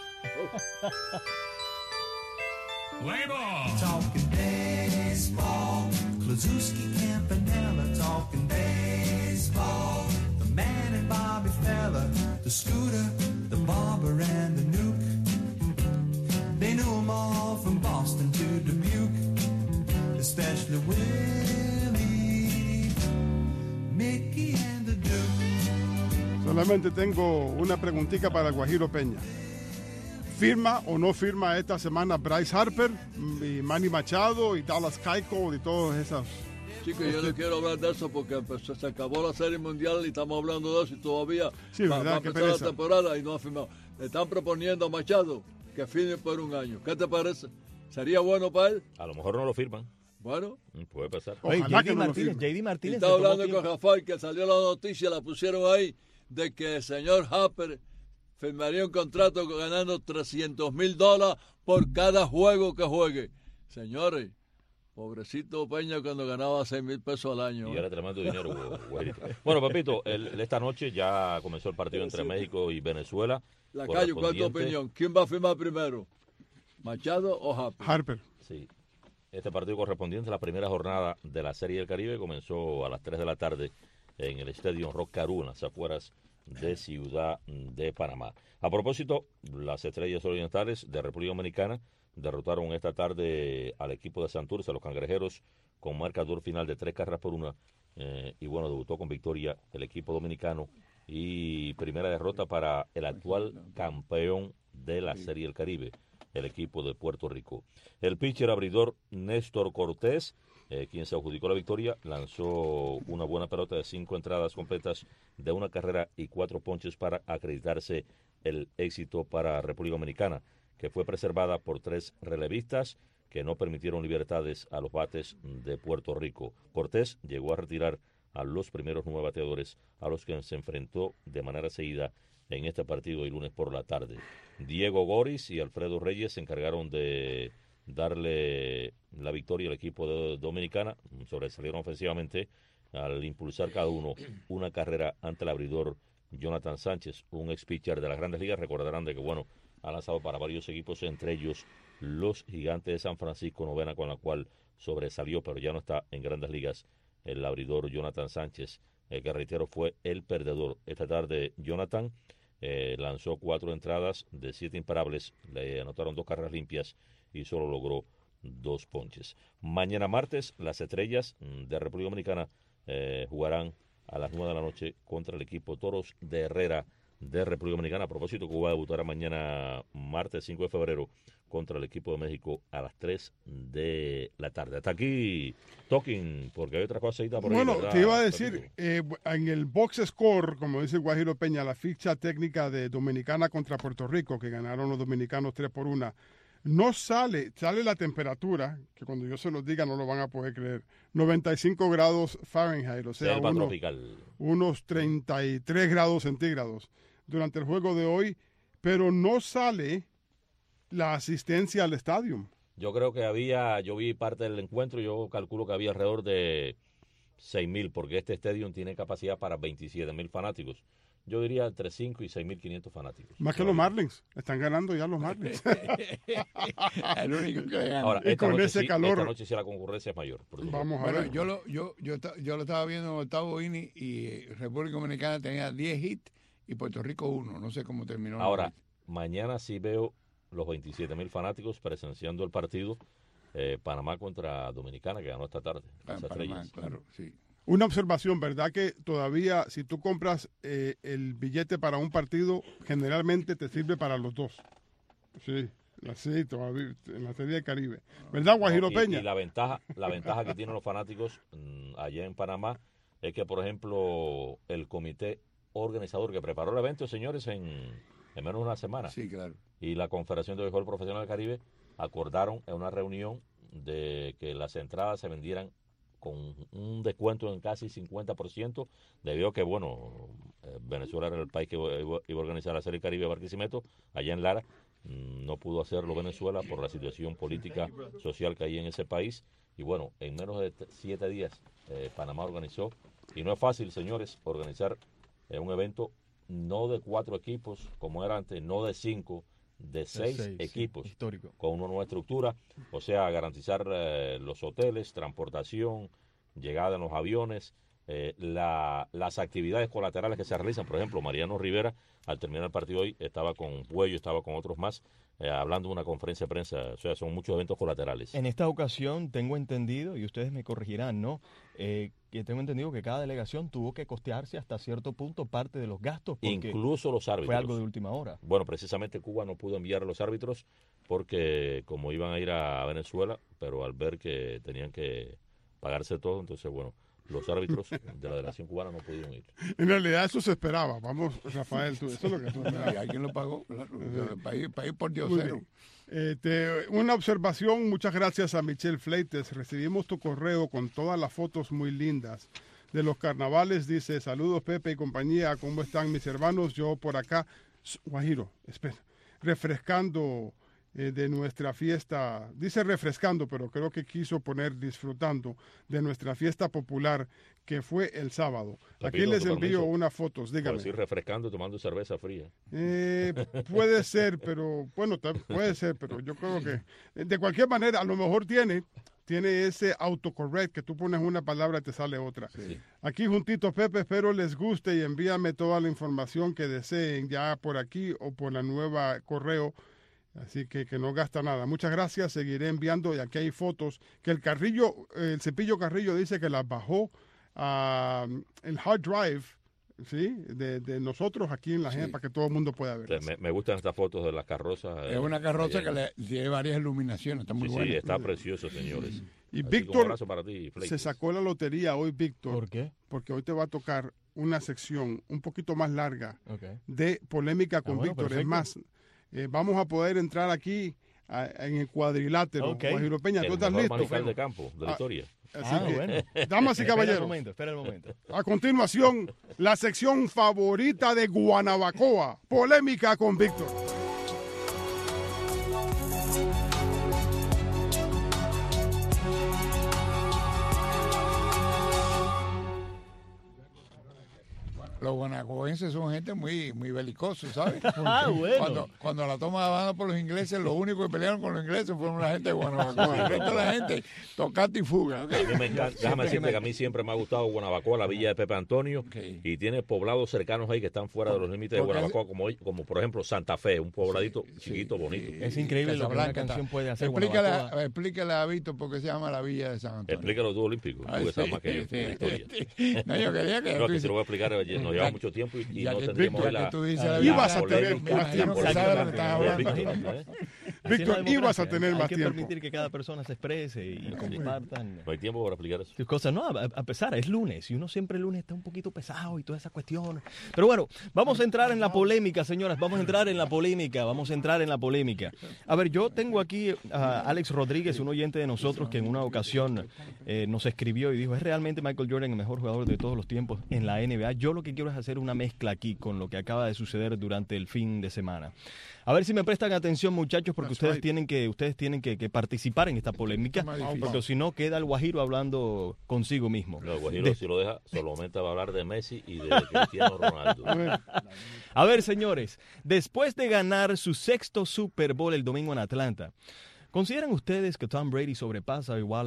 Play ball. Talking baseball. Klazuski, Campanella, talking baseball. The man and Bobby Fella, the Scooter, the Barber and the Nuke. They knew them all from Boston to Dubuque, especially Willie, Mickey and the Duke. Solamente tengo una preguntita para Guajiro Peña. ¿Firma o no firma esta semana Bryce Harper y Manny Machado y Dallas Keuchel y todas esas? Chicos, yo no quiero hablar de eso porque se acabó la Serie Mundial y estamos hablando de eso y todavía va a empezar la temporada y no ha firmado. Le están proponiendo a Machado que firme por un año. ¿Qué te parece? ¿Sería bueno para él? A lo mejor no lo firman. Bueno. Puede pasar. JD Martínez. Está hablando con Rafael, que salió la noticia, la pusieron ahí, de que el señor Harper firmaría un contrato ganando $300,000 por cada juego que juegue. Señores, pobrecito Peña cuando ganaba $6,000 al año. Y era tremendo dinero, güey. Bueno, papito, esta noche ya comenzó el partido entre México y Venezuela. Lacayo, ¿cuál es tu opinión? ¿Quién va a firmar primero? ¿Machado o Harper? Harper. Sí. Este partido correspondiente a la primera jornada de la Serie del Caribe comenzó a las 3 de la tarde en el Estadio Rock Caru, en las afueras de Ciudad de Panamá. A propósito, las Estrellas Orientales de República Dominicana derrotaron esta tarde al equipo de Santurce, a los Cangrejeros, con marcador final de 3-1. Y bueno, debutó con victoria el equipo dominicano y primera derrota para el actual campeón de la Serie del Caribe, el equipo de Puerto Rico. El pitcher abridor Néstor Cortés, quien se adjudicó la victoria, lanzó una buena pelota de 5 entradas completas de 1 carrera y 4 ponches para acreditarse el éxito para República Dominicana, que fue preservada por 3 relevistas que no permitieron libertades a los bates de Puerto Rico. Cortés llegó a retirar a los primeros 9 bateadores a los que se enfrentó de manera seguida en este partido el lunes por la tarde. Diego Goris y Alfredo Reyes se encargaron de darle la victoria al equipo de Dominicana. Sobresalieron ofensivamente al impulsar cada uno una carrera ante el abridor Jonathan Sánchez, un ex pitcher de las Grandes Ligas. Recordarán de que, bueno, ha lanzado para varios equipos, entre ellos los Gigantes de San Francisco, novena con la cual sobresalió, pero ya no está en Grandes Ligas el abridor Jonathan Sánchez, que reitero fue el perdedor. Esta tarde Jonathan lanzó 4 entradas de 7 imparables, le anotaron 2 carreras limpias y solo logró 2 ponches. Mañana martes, las Estrellas de República Dominicana jugarán a las 9 de la noche contra el equipo Toros de Herrera de República Dominicana. A propósito, que va a debutar mañana martes 5 de febrero contra el equipo de México a las 3 de la tarde. Hasta aquí, Talking, porque hay otra cosa por ahí. Bueno, te iba a decir, en el box score, como dice Guajiro Peña, la ficha técnica de Dominicana contra Puerto Rico, que ganaron los dominicanos 3-1, no sale la temperatura, que cuando yo se los diga no lo van a poder creer, 95 grados Fahrenheit, o sea, unos 33 grados centígrados durante el juego de hoy, pero no sale la asistencia al estadio. Yo creo que yo vi parte del encuentro, yo calculo que había alrededor de 6,000, porque este estadio tiene capacidad para 27,000 fanáticos. yo diría entre 5 y 6.500 fanáticos. Más que los Marlins. Están ganando ya los Marlins. El único que gana. Ahora, y con ese calor. Esta noche sí la concurrencia es mayor. Vamos a ver. Yo lo estaba viendo en octavo inning y República Dominicana tenía 10 hits y Puerto Rico 1. No sé cómo terminó. Ahora, mañana sí veo los 27.000 fanáticos presenciando el partido Panamá contra Dominicana, que ganó esta tarde. Panamá, claro, sí. Una observación, ¿verdad? Que todavía si tú compras el billete para un partido, generalmente te sirve para los dos. Sí, todavía en la Serie del Caribe. ¿Verdad, Guajiro Peña? Y la ventaja que tienen los fanáticos allá en Panamá es que, por ejemplo, el comité organizador que preparó el evento, señores, en menos de una semana. Sí, claro. Y la Confederación de Béisbol Profesional del Caribe acordaron en una reunión de que las entradas se vendieran con un descuento en casi 50%, debido a que, bueno, Venezuela era el país que iba a organizar la Serie Caribe Barquisimeto, allá en Lara. No pudo hacerlo Venezuela por la situación política, social que hay en ese país. Y bueno, en menos de 7 días, Panamá organizó. Y no es fácil, señores, organizar un evento no de 4 equipos, como era antes, no de 5, de 6 equipos, histórico, con una nueva estructura, o sea, garantizar los hoteles, transportación, llegada en los aviones, las actividades colaterales que se realizan. Por ejemplo, Mariano Rivera, al terminar el partido hoy, estaba con Puello, estaba con otros más, hablando de una conferencia de prensa. O sea, son muchos eventos colaterales. En esta ocasión tengo entendido, y ustedes me corregirán, ¿no?, que tengo entendido que cada delegación tuvo que costearse hasta cierto punto parte de los gastos. Incluso los árbitros. Fue algo de última hora. Bueno, precisamente Cuba no pudo enviar a los árbitros porque como iban a ir a Venezuela, pero al ver que tenían que pagarse todo, entonces, bueno, los árbitros de la delegación cubana no pudieron ir. En realidad eso se esperaba. Vamos, Rafael, eso es lo que tú esperabas. ¿Alguien lo pagó? Claro, país por diosero. Una observación, muchas gracias a Michelle Fleites. Recibimos tu correo con todas las fotos muy lindas de los carnavales. Dice, saludos Pepe y compañía, ¿cómo están mis hermanos? Yo por acá, Guajiro, espera, refrescando de nuestra fiesta, dice refrescando, pero creo que quiso poner disfrutando de nuestra fiesta popular que fue el sábado. Aquí les envío unas fotos, dígame. Decir refrescando tomando cerveza fría. Puede ser, pero bueno, puede ser, pero yo creo que de cualquier manera a lo mejor tiene ese autocorrect que tú pones una palabra y te sale otra. Sí. Aquí juntito, Pepe, espero les guste y envíame toda la información que deseen ya por aquí o por la nueva correo. Así que no gasta nada. Muchas gracias, seguiré enviando y aquí hay fotos que el Cepillo Carrillo dice que las bajó el hard drive, ¿sí? de nosotros aquí en la gente para que todo el mundo pueda ver. Me gustan estas fotos de las carrozas. Es una carroza que tiene varias iluminaciones, está muy buena. Sí, está precioso, señores. Y así Víctor para ti, se sacó la lotería hoy, Víctor. ¿Por qué? Porque hoy te va a tocar una sección un poquito más larga de polémica con Víctor. Perfecto. Es más, vamos a poder entrar aquí en el cuadrilátero. Guajiro Peña, ¿tú estás listo? El de campo de la historia. Así bueno. Damas y caballeros, espera el momento. A continuación, la sección favorita de Guanabacoa, polémica con Víctor. Los guanacoenses son gente muy belicosos, ¿sabes? Bueno. Cuando la toma de banda por los ingleses, los únicos que pelearon con los ingleses fueron la gente de Guanabacoa. El resto de la gente, tocate y fuga. ¿Okay? A mí me encanta. Déjame decirte que a mí siempre me ha gustado Guanabacoa, la villa de Pepe Antonio, y tiene poblados cercanos ahí que están fuera de los límites de Guanabacoa, como por ejemplo Santa Fe, un pobladito chiquito, bonito. Es increíble lo que una canción puede hacer. Explícale a Víctor por qué se llama la villa de San Antonio. Explícalo tú, Olímpico, tú que sabes más que yo, la historia. No, yo quería que... No, que se lo voy a explicar, nos lleva mucho tiempo y no tendríamos la... Ibas a tener más tiempo. Víctor, ibas a tener más tiempo. Hay que permitir que cada persona se exprese y compartan. No hay tiempo para explicar eso. Sus cosas, no, a pesar, es lunes y uno siempre el lunes está un poquito pesado y todas esas cuestiones. Pero bueno, vamos a entrar en la polémica, señoras, vamos a entrar en la polémica. A ver, yo tengo aquí a Alex Rodríguez, un oyente de nosotros que en una ocasión nos escribió y dijo, ¿es realmente Michael Jordan el mejor jugador de todos los tiempos en la NBA? Yo lo que quiero es hacer una mezcla aquí con lo que acaba de suceder durante el fin de semana. A ver si me prestan atención, muchachos, porque ustedes tienen que participar en esta polémica, porque si no queda el Guajiro hablando consigo mismo. No, el Guajiro si lo deja, solamente va a hablar de Messi y de Cristiano Ronaldo. A ver, señores, después de ganar su 6º Super Bowl el domingo en Atlanta, ¿consideran ustedes que Tom Brady sobrepasa o igual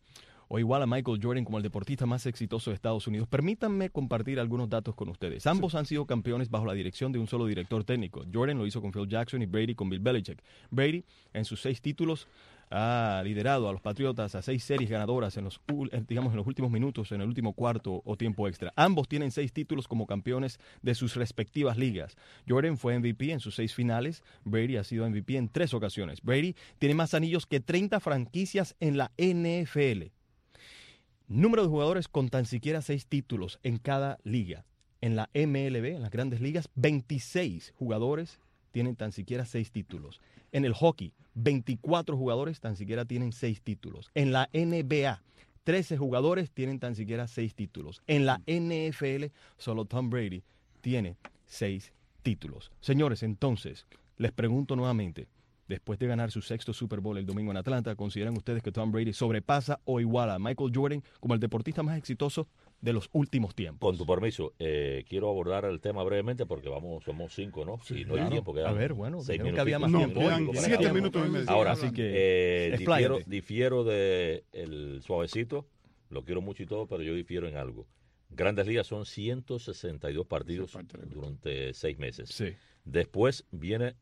a Michael Jordan como el deportista más exitoso de Estados Unidos? Permítanme compartir algunos datos con ustedes. Ambos han sido campeones bajo la dirección de un solo director técnico. Jordan lo hizo con Phil Jackson y Brady con Bill Belichick. Brady, en sus 6 títulos, ha liderado a los Patriotas a 6 series ganadoras en los últimos minutos, en el último cuarto o tiempo extra. Ambos tienen 6 títulos como campeones de sus respectivas ligas. Jordan fue MVP en sus 6 finales. Brady ha sido MVP en 3 ocasiones. Brady tiene más anillos que 30 franquicias en la NFL. Número de jugadores con tan siquiera 6 títulos en cada liga. En la MLB, en las grandes ligas, 26 jugadores tienen tan siquiera 6 títulos. En el hockey, 24 jugadores tan siquiera tienen 6 títulos. En la NBA, 13 jugadores tienen tan siquiera 6 títulos. En la NFL, solo Tom Brady tiene 6 títulos. Señores, entonces, les pregunto nuevamente, después de ganar su 6º Super Bowl el domingo en Atlanta, ¿consideran ustedes que Tom Brady sobrepasa o iguala a Michael Jordan como el deportista más exitoso de los últimos tiempos? Con tu permiso, quiero abordar el tema brevemente porque somos 5, ¿no? Sí, y no hay tiempo. A ver, bueno, dijeron que había más tiempo. Quedan 7 minutos y medio. Ahora, así que difiero de el suavecito, lo quiero mucho y todo, pero yo difiero en algo. Grandes Ligas son 162 partidos durante 6 meses. Sí. Después viene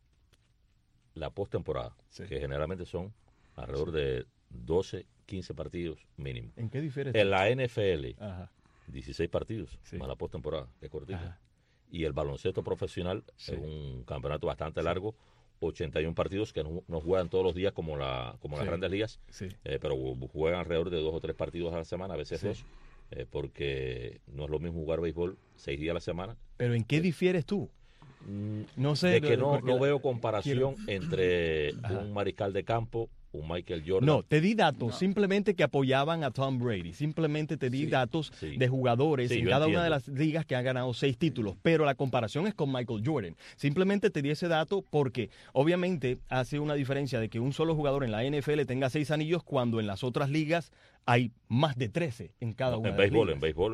la postemporada, que generalmente son alrededor de 12, 15 partidos mínimo. ¿En qué difiere? En la NFL, 16 partidos, más la postemporada, que es cortita. Y el baloncesto profesional es un campeonato bastante largo, 81 partidos que no juegan todos los días como las grandes ligas, pero juegan alrededor de 2 o 3 partidos a la semana, a veces 2, porque no es lo mismo jugar béisbol 6 días a la semana. ¿Pero en qué difieres tú? No sé, de que no veo comparación entre un mariscal de campo, un Michael Jordan. No, te di datos simplemente que apoyaban a Tom Brady. Simplemente te di datos de jugadores en cada una de las ligas que han ganado 6 títulos. Pero la comparación es con Michael Jordan. Simplemente te di ese dato porque obviamente hace una diferencia de que un solo jugador en la NFL tenga 6 anillos cuando en las otras ligas hay más de 13 en cada una de las ligas. En béisbol,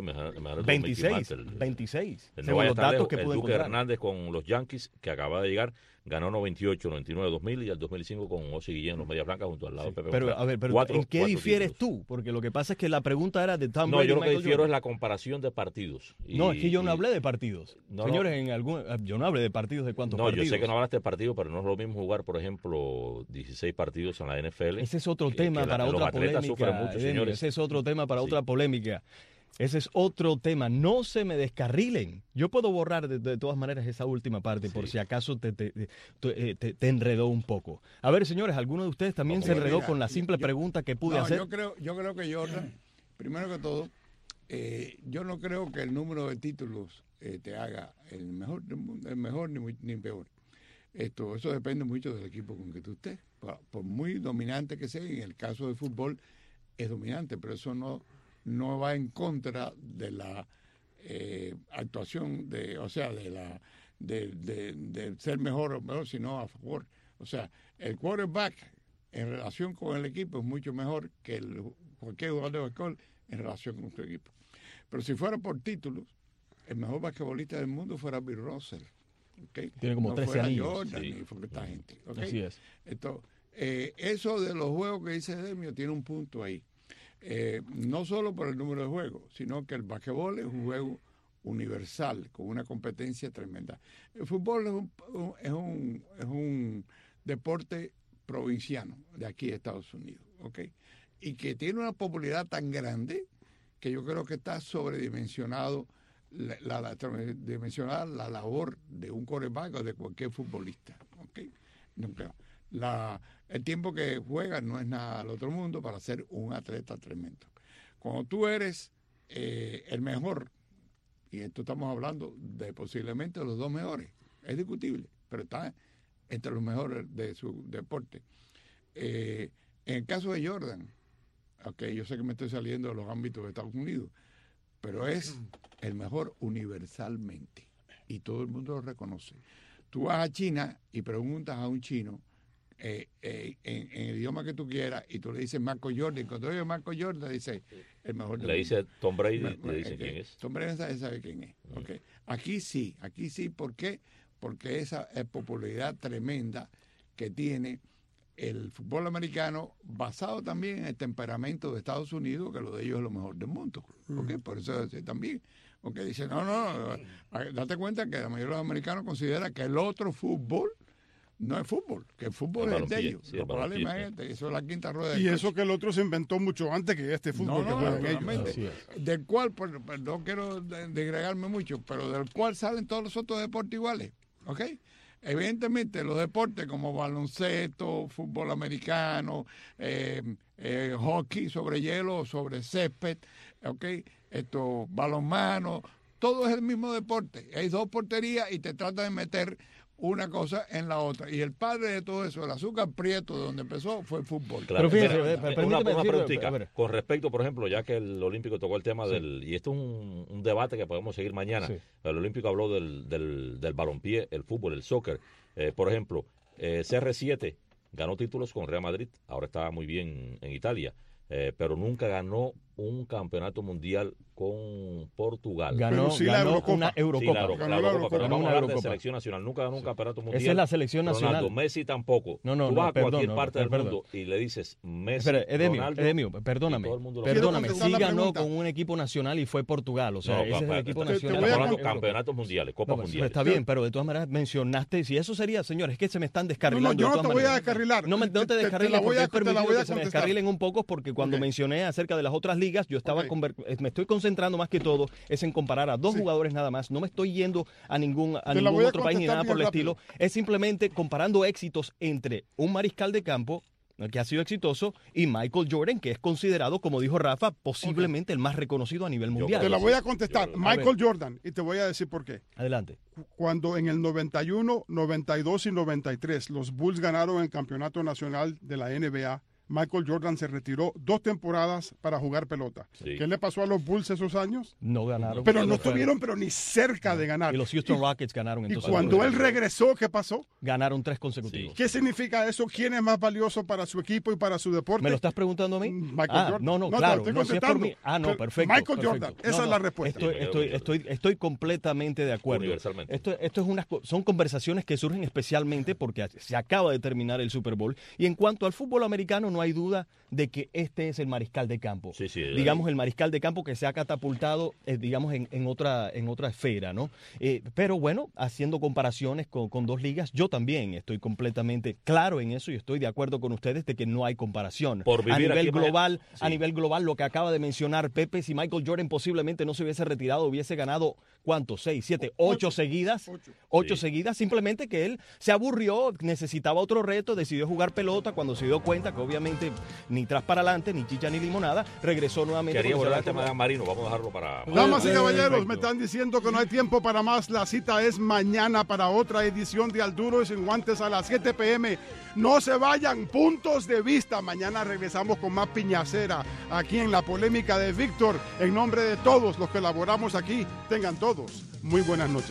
26. Según los datos que pude encontrar. Duque Hernández con los Yankees, que acaba de llegar, ganó 98, 99, 2000 y el 2005 con Ozzie Guillén, los Medias Blancas, junto al lado de Pepe. Pero, a ver, ¿en qué difieres tú? Porque lo que pasa es que la pregunta era de Tom Brady. No, yo lo que Michael difiero Jordan. es la comparación de partidos. No, es que yo no hablé de partidos. Señores, yo no hablé de partidos de cuántos partidos. No, yo sé que no hablaste de partidos, pero no es lo mismo jugar, por ejemplo, 16 partidos en la NFL. Ese es otro tema para otra polémica. Ese es otro tema para otra polémica. Ese es otro tema. No se me descarrilen. Yo puedo borrar de todas maneras esa última parte por si acaso te enredó un poco. A ver, señores, ¿alguno de ustedes también se enredó con la simple pregunta que pude hacer? Yo creo que Jordan, primero que todo, yo no creo que el número de títulos te haga el mejor ni peor. Eso depende mucho del equipo con que tú estés. Por muy dominante que sea, en el caso del fútbol es dominante, pero eso no va en contra de la actuación de ser mejor o mejor, sino a favor. O sea, el quarterback en relación con el equipo es mucho mejor que cualquier jugador de basquetbol en relación con nuestro equipo. Pero si fuera por títulos, el mejor basquetbolista del mundo fuera Bill Russell. ¿Okay? Tiene como 13 años. Jordan, ni fuera esta gente. ¿Okay? Así es. Entonces, eso de los juegos que dice Demio tiene un punto ahí. No solo por el número de juegos, sino que el basquetbol es un juego universal, con una competencia tremenda. El fútbol es un deporte provinciano de aquí de Estados Unidos, ¿ok? Y que tiene una popularidad tan grande que yo creo que está sobredimensionado dimensionada la labor de un quarterback o de cualquier futbolista, ¿ok? No creo. El tiempo que juegas no es nada al otro mundo para ser un atleta tremendo. Cuando tú eres el mejor, y esto estamos hablando de posiblemente los 2 mejores, es discutible, pero está entre los mejores de su deporte. En el caso de Jordan, yo sé que me estoy saliendo de los ámbitos de Estados Unidos, pero es el mejor universalmente y todo el mundo lo reconoce. Tú vas a China y preguntas a un chino en el idioma que tú quieras, y tú le dices Marco Jordan, cuando oye Marco Jordan dice el mejor del le mundo. dice Tom Brady, le dice quién es. Tom Brady sabe quién es. Okay. Aquí sí, ¿por qué? Porque esa popularidad tremenda que tiene el fútbol americano, basado también en el temperamento de Estados Unidos, que lo de ellos es lo mejor del mundo. ¿Okay? Por eso también, porque dice, no, date cuenta que la mayoría de los americanos considera que el otro fútbol no es fútbol, que el fútbol es el de ellos. Sí, eso es la quinta rueda. Y eso que el otro se inventó mucho antes que este fútbol que juegan ellos. Del cual, pues, no quiero degregarme mucho, pero del cual salen todos los otros deportes iguales. ¿Ok? Evidentemente los deportes como baloncesto, fútbol americano, hockey sobre hielo, sobre césped, ¿okay? Balonmano, todo es el mismo deporte. Hay dos porterías y te tratan de meter una cosa en la otra. Y el padre de todo eso, el azúcar prieto, de donde empezó, fue el fútbol. Claro, pero fíjese, una preguntita. Con respecto, por ejemplo, ya que el Olímpico tocó el tema del... Y esto es un debate que podemos seguir mañana. Sí. El Olímpico habló del balompié, el fútbol, el soccer. Por ejemplo, CR7 ganó títulos con Real Madrid. Ahora está muy bien en Italia. Pero nunca ganó un campeonato mundial con Portugal. Ganó una Eurocopa. La Eurocopa, pero vamos a hablar de selección nacional. Nunca ganó un campeonato mundial. Esa es la selección nacional. Ronaldo, Messi tampoco. Tú vas a cualquier parte del mundo y le dices Messi, Edemio, perdóname. Sí ganó con un equipo nacional y fue Portugal. O sea, ese es el equipo nacional. Estamos hablando de campeonatos mundiales, copas mundiales. Está bien, pero de todas maneras mencionaste, si eso sería, señores, es que se me están descarrilando. Yo no te voy a descarrilar. No te descarriles, porque he permitido que se me descarrilen un poco, porque cuando mencioné acerca de las otras ligas, yo estaba me estoy concentrando más que todo es en comparar a dos jugadores nada más. No me estoy yendo a ningún otro país ni nada por el estilo. Es simplemente comparando éxitos entre un mariscal de campo que ha sido exitoso y Michael Jordan, que es considerado, como dijo Rafa, posiblemente el más reconocido a nivel mundial. Te la voy a contestar. Michael Jordan, y te voy a decir por qué. Adelante. Cuando en el 91, 92 y 93 los Bulls ganaron el campeonato nacional de la NBA, Michael Jordan se retiró 2 temporadas para jugar pelota. Sí. ¿Qué le pasó a los Bulls esos años? No ganaron. Pero no estuvieron ni cerca de ganar. Y los Houston Rockets ganaron. Entonces, y cuando él regresó, ¿qué pasó? Ganaron 3 consecutivos. Sí. ¿Qué significa eso? ¿Quién es más valioso para su equipo y para su deporte? ¿Me lo estás preguntando a mí? Michael Jordan. No, claro. No, si es por mí. Perfecto. Michael Jordan, esa es la respuesta. Estoy completamente de acuerdo. Son conversaciones que surgen especialmente porque se acaba de terminar el Super Bowl. Y en cuanto al fútbol americano, no hay duda de que este es el mariscal de campo. Sí, digamos, el mariscal de campo que se ha catapultado, digamos, en otra esfera, ¿no? Pero bueno, haciendo comparaciones con dos ligas, yo también estoy completamente claro en eso y estoy de acuerdo con ustedes de que no hay comparación. A nivel global, lo que acaba de mencionar Pepe, si Michael Jordan posiblemente no se hubiese retirado, hubiese ganado, ¿cuánto? 6, 7, 8 seguidas. 8 seguidas, simplemente que él se aburrió, necesitaba otro reto, decidió jugar pelota cuando se dio cuenta que obviamente ni tras para adelante, ni chicha ni limonada, regresó nuevamente. Quería volver al tema de Dan Marino, vamos a dejarlo para... Damas y caballeros, me están diciendo que no hay tiempo para más. La cita es mañana para otra edición de Al Duro y Sin Guantes a las 7 p.m. No se vayan, puntos de vista. Mañana regresamos con más piñacera aquí en La Polémica de Víctor. En nombre de todos los que elaboramos aquí, tengan todos muy buenas noches.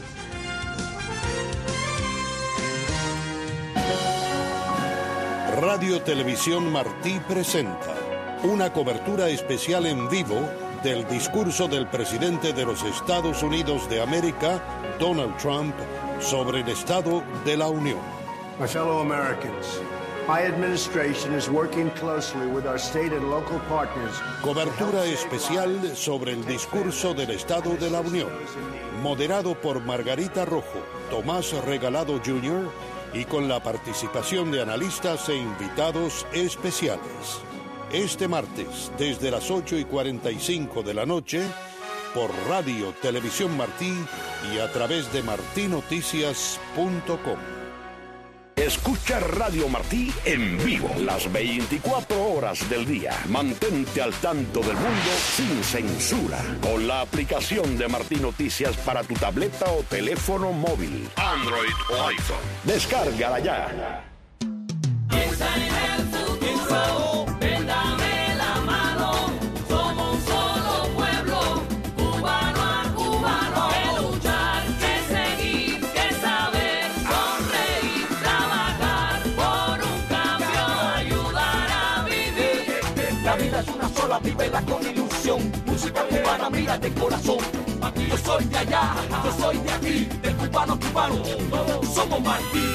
Radio Televisión Martí presenta una cobertura especial en vivo del discurso del presidente de los Estados Unidos de América, Donald Trump, sobre el Estado de la Unión. My fellow Americans, my administration is working closely with our state and local partners. Cobertura especial sobre el discurso del Estado de la Unión, moderado por Margarita Rojo, Tomás Regalado Jr., y con la participación de analistas e invitados especiales. Este martes, desde las 8:45 de la noche, por Radio Televisión Martí y a través de martinoticias.com. Escucha Radio Martí en vivo las 24 horas del día. Mantente al tanto del mundo sin censura con la aplicación de Martí Noticias para tu tableta o teléfono móvil, Android o iPhone. Descárgala ya. cubana, vívela con ilusión. Música cubana, mira de corazón. Aquí yo soy de allá, yo soy de aquí, de cubano, todos somos Martí.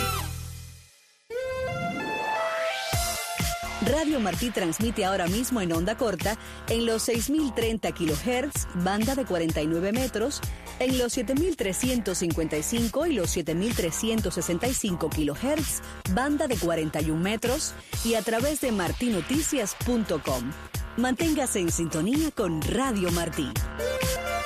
Radio Martí transmite ahora mismo en onda corta en los 6.030 kHz, banda de 49 metros, en los 7.355 y los 7.365 kHz, banda de 41 metros, y a través de martinoticias.com. Manténgase en sintonía con Radio Martí.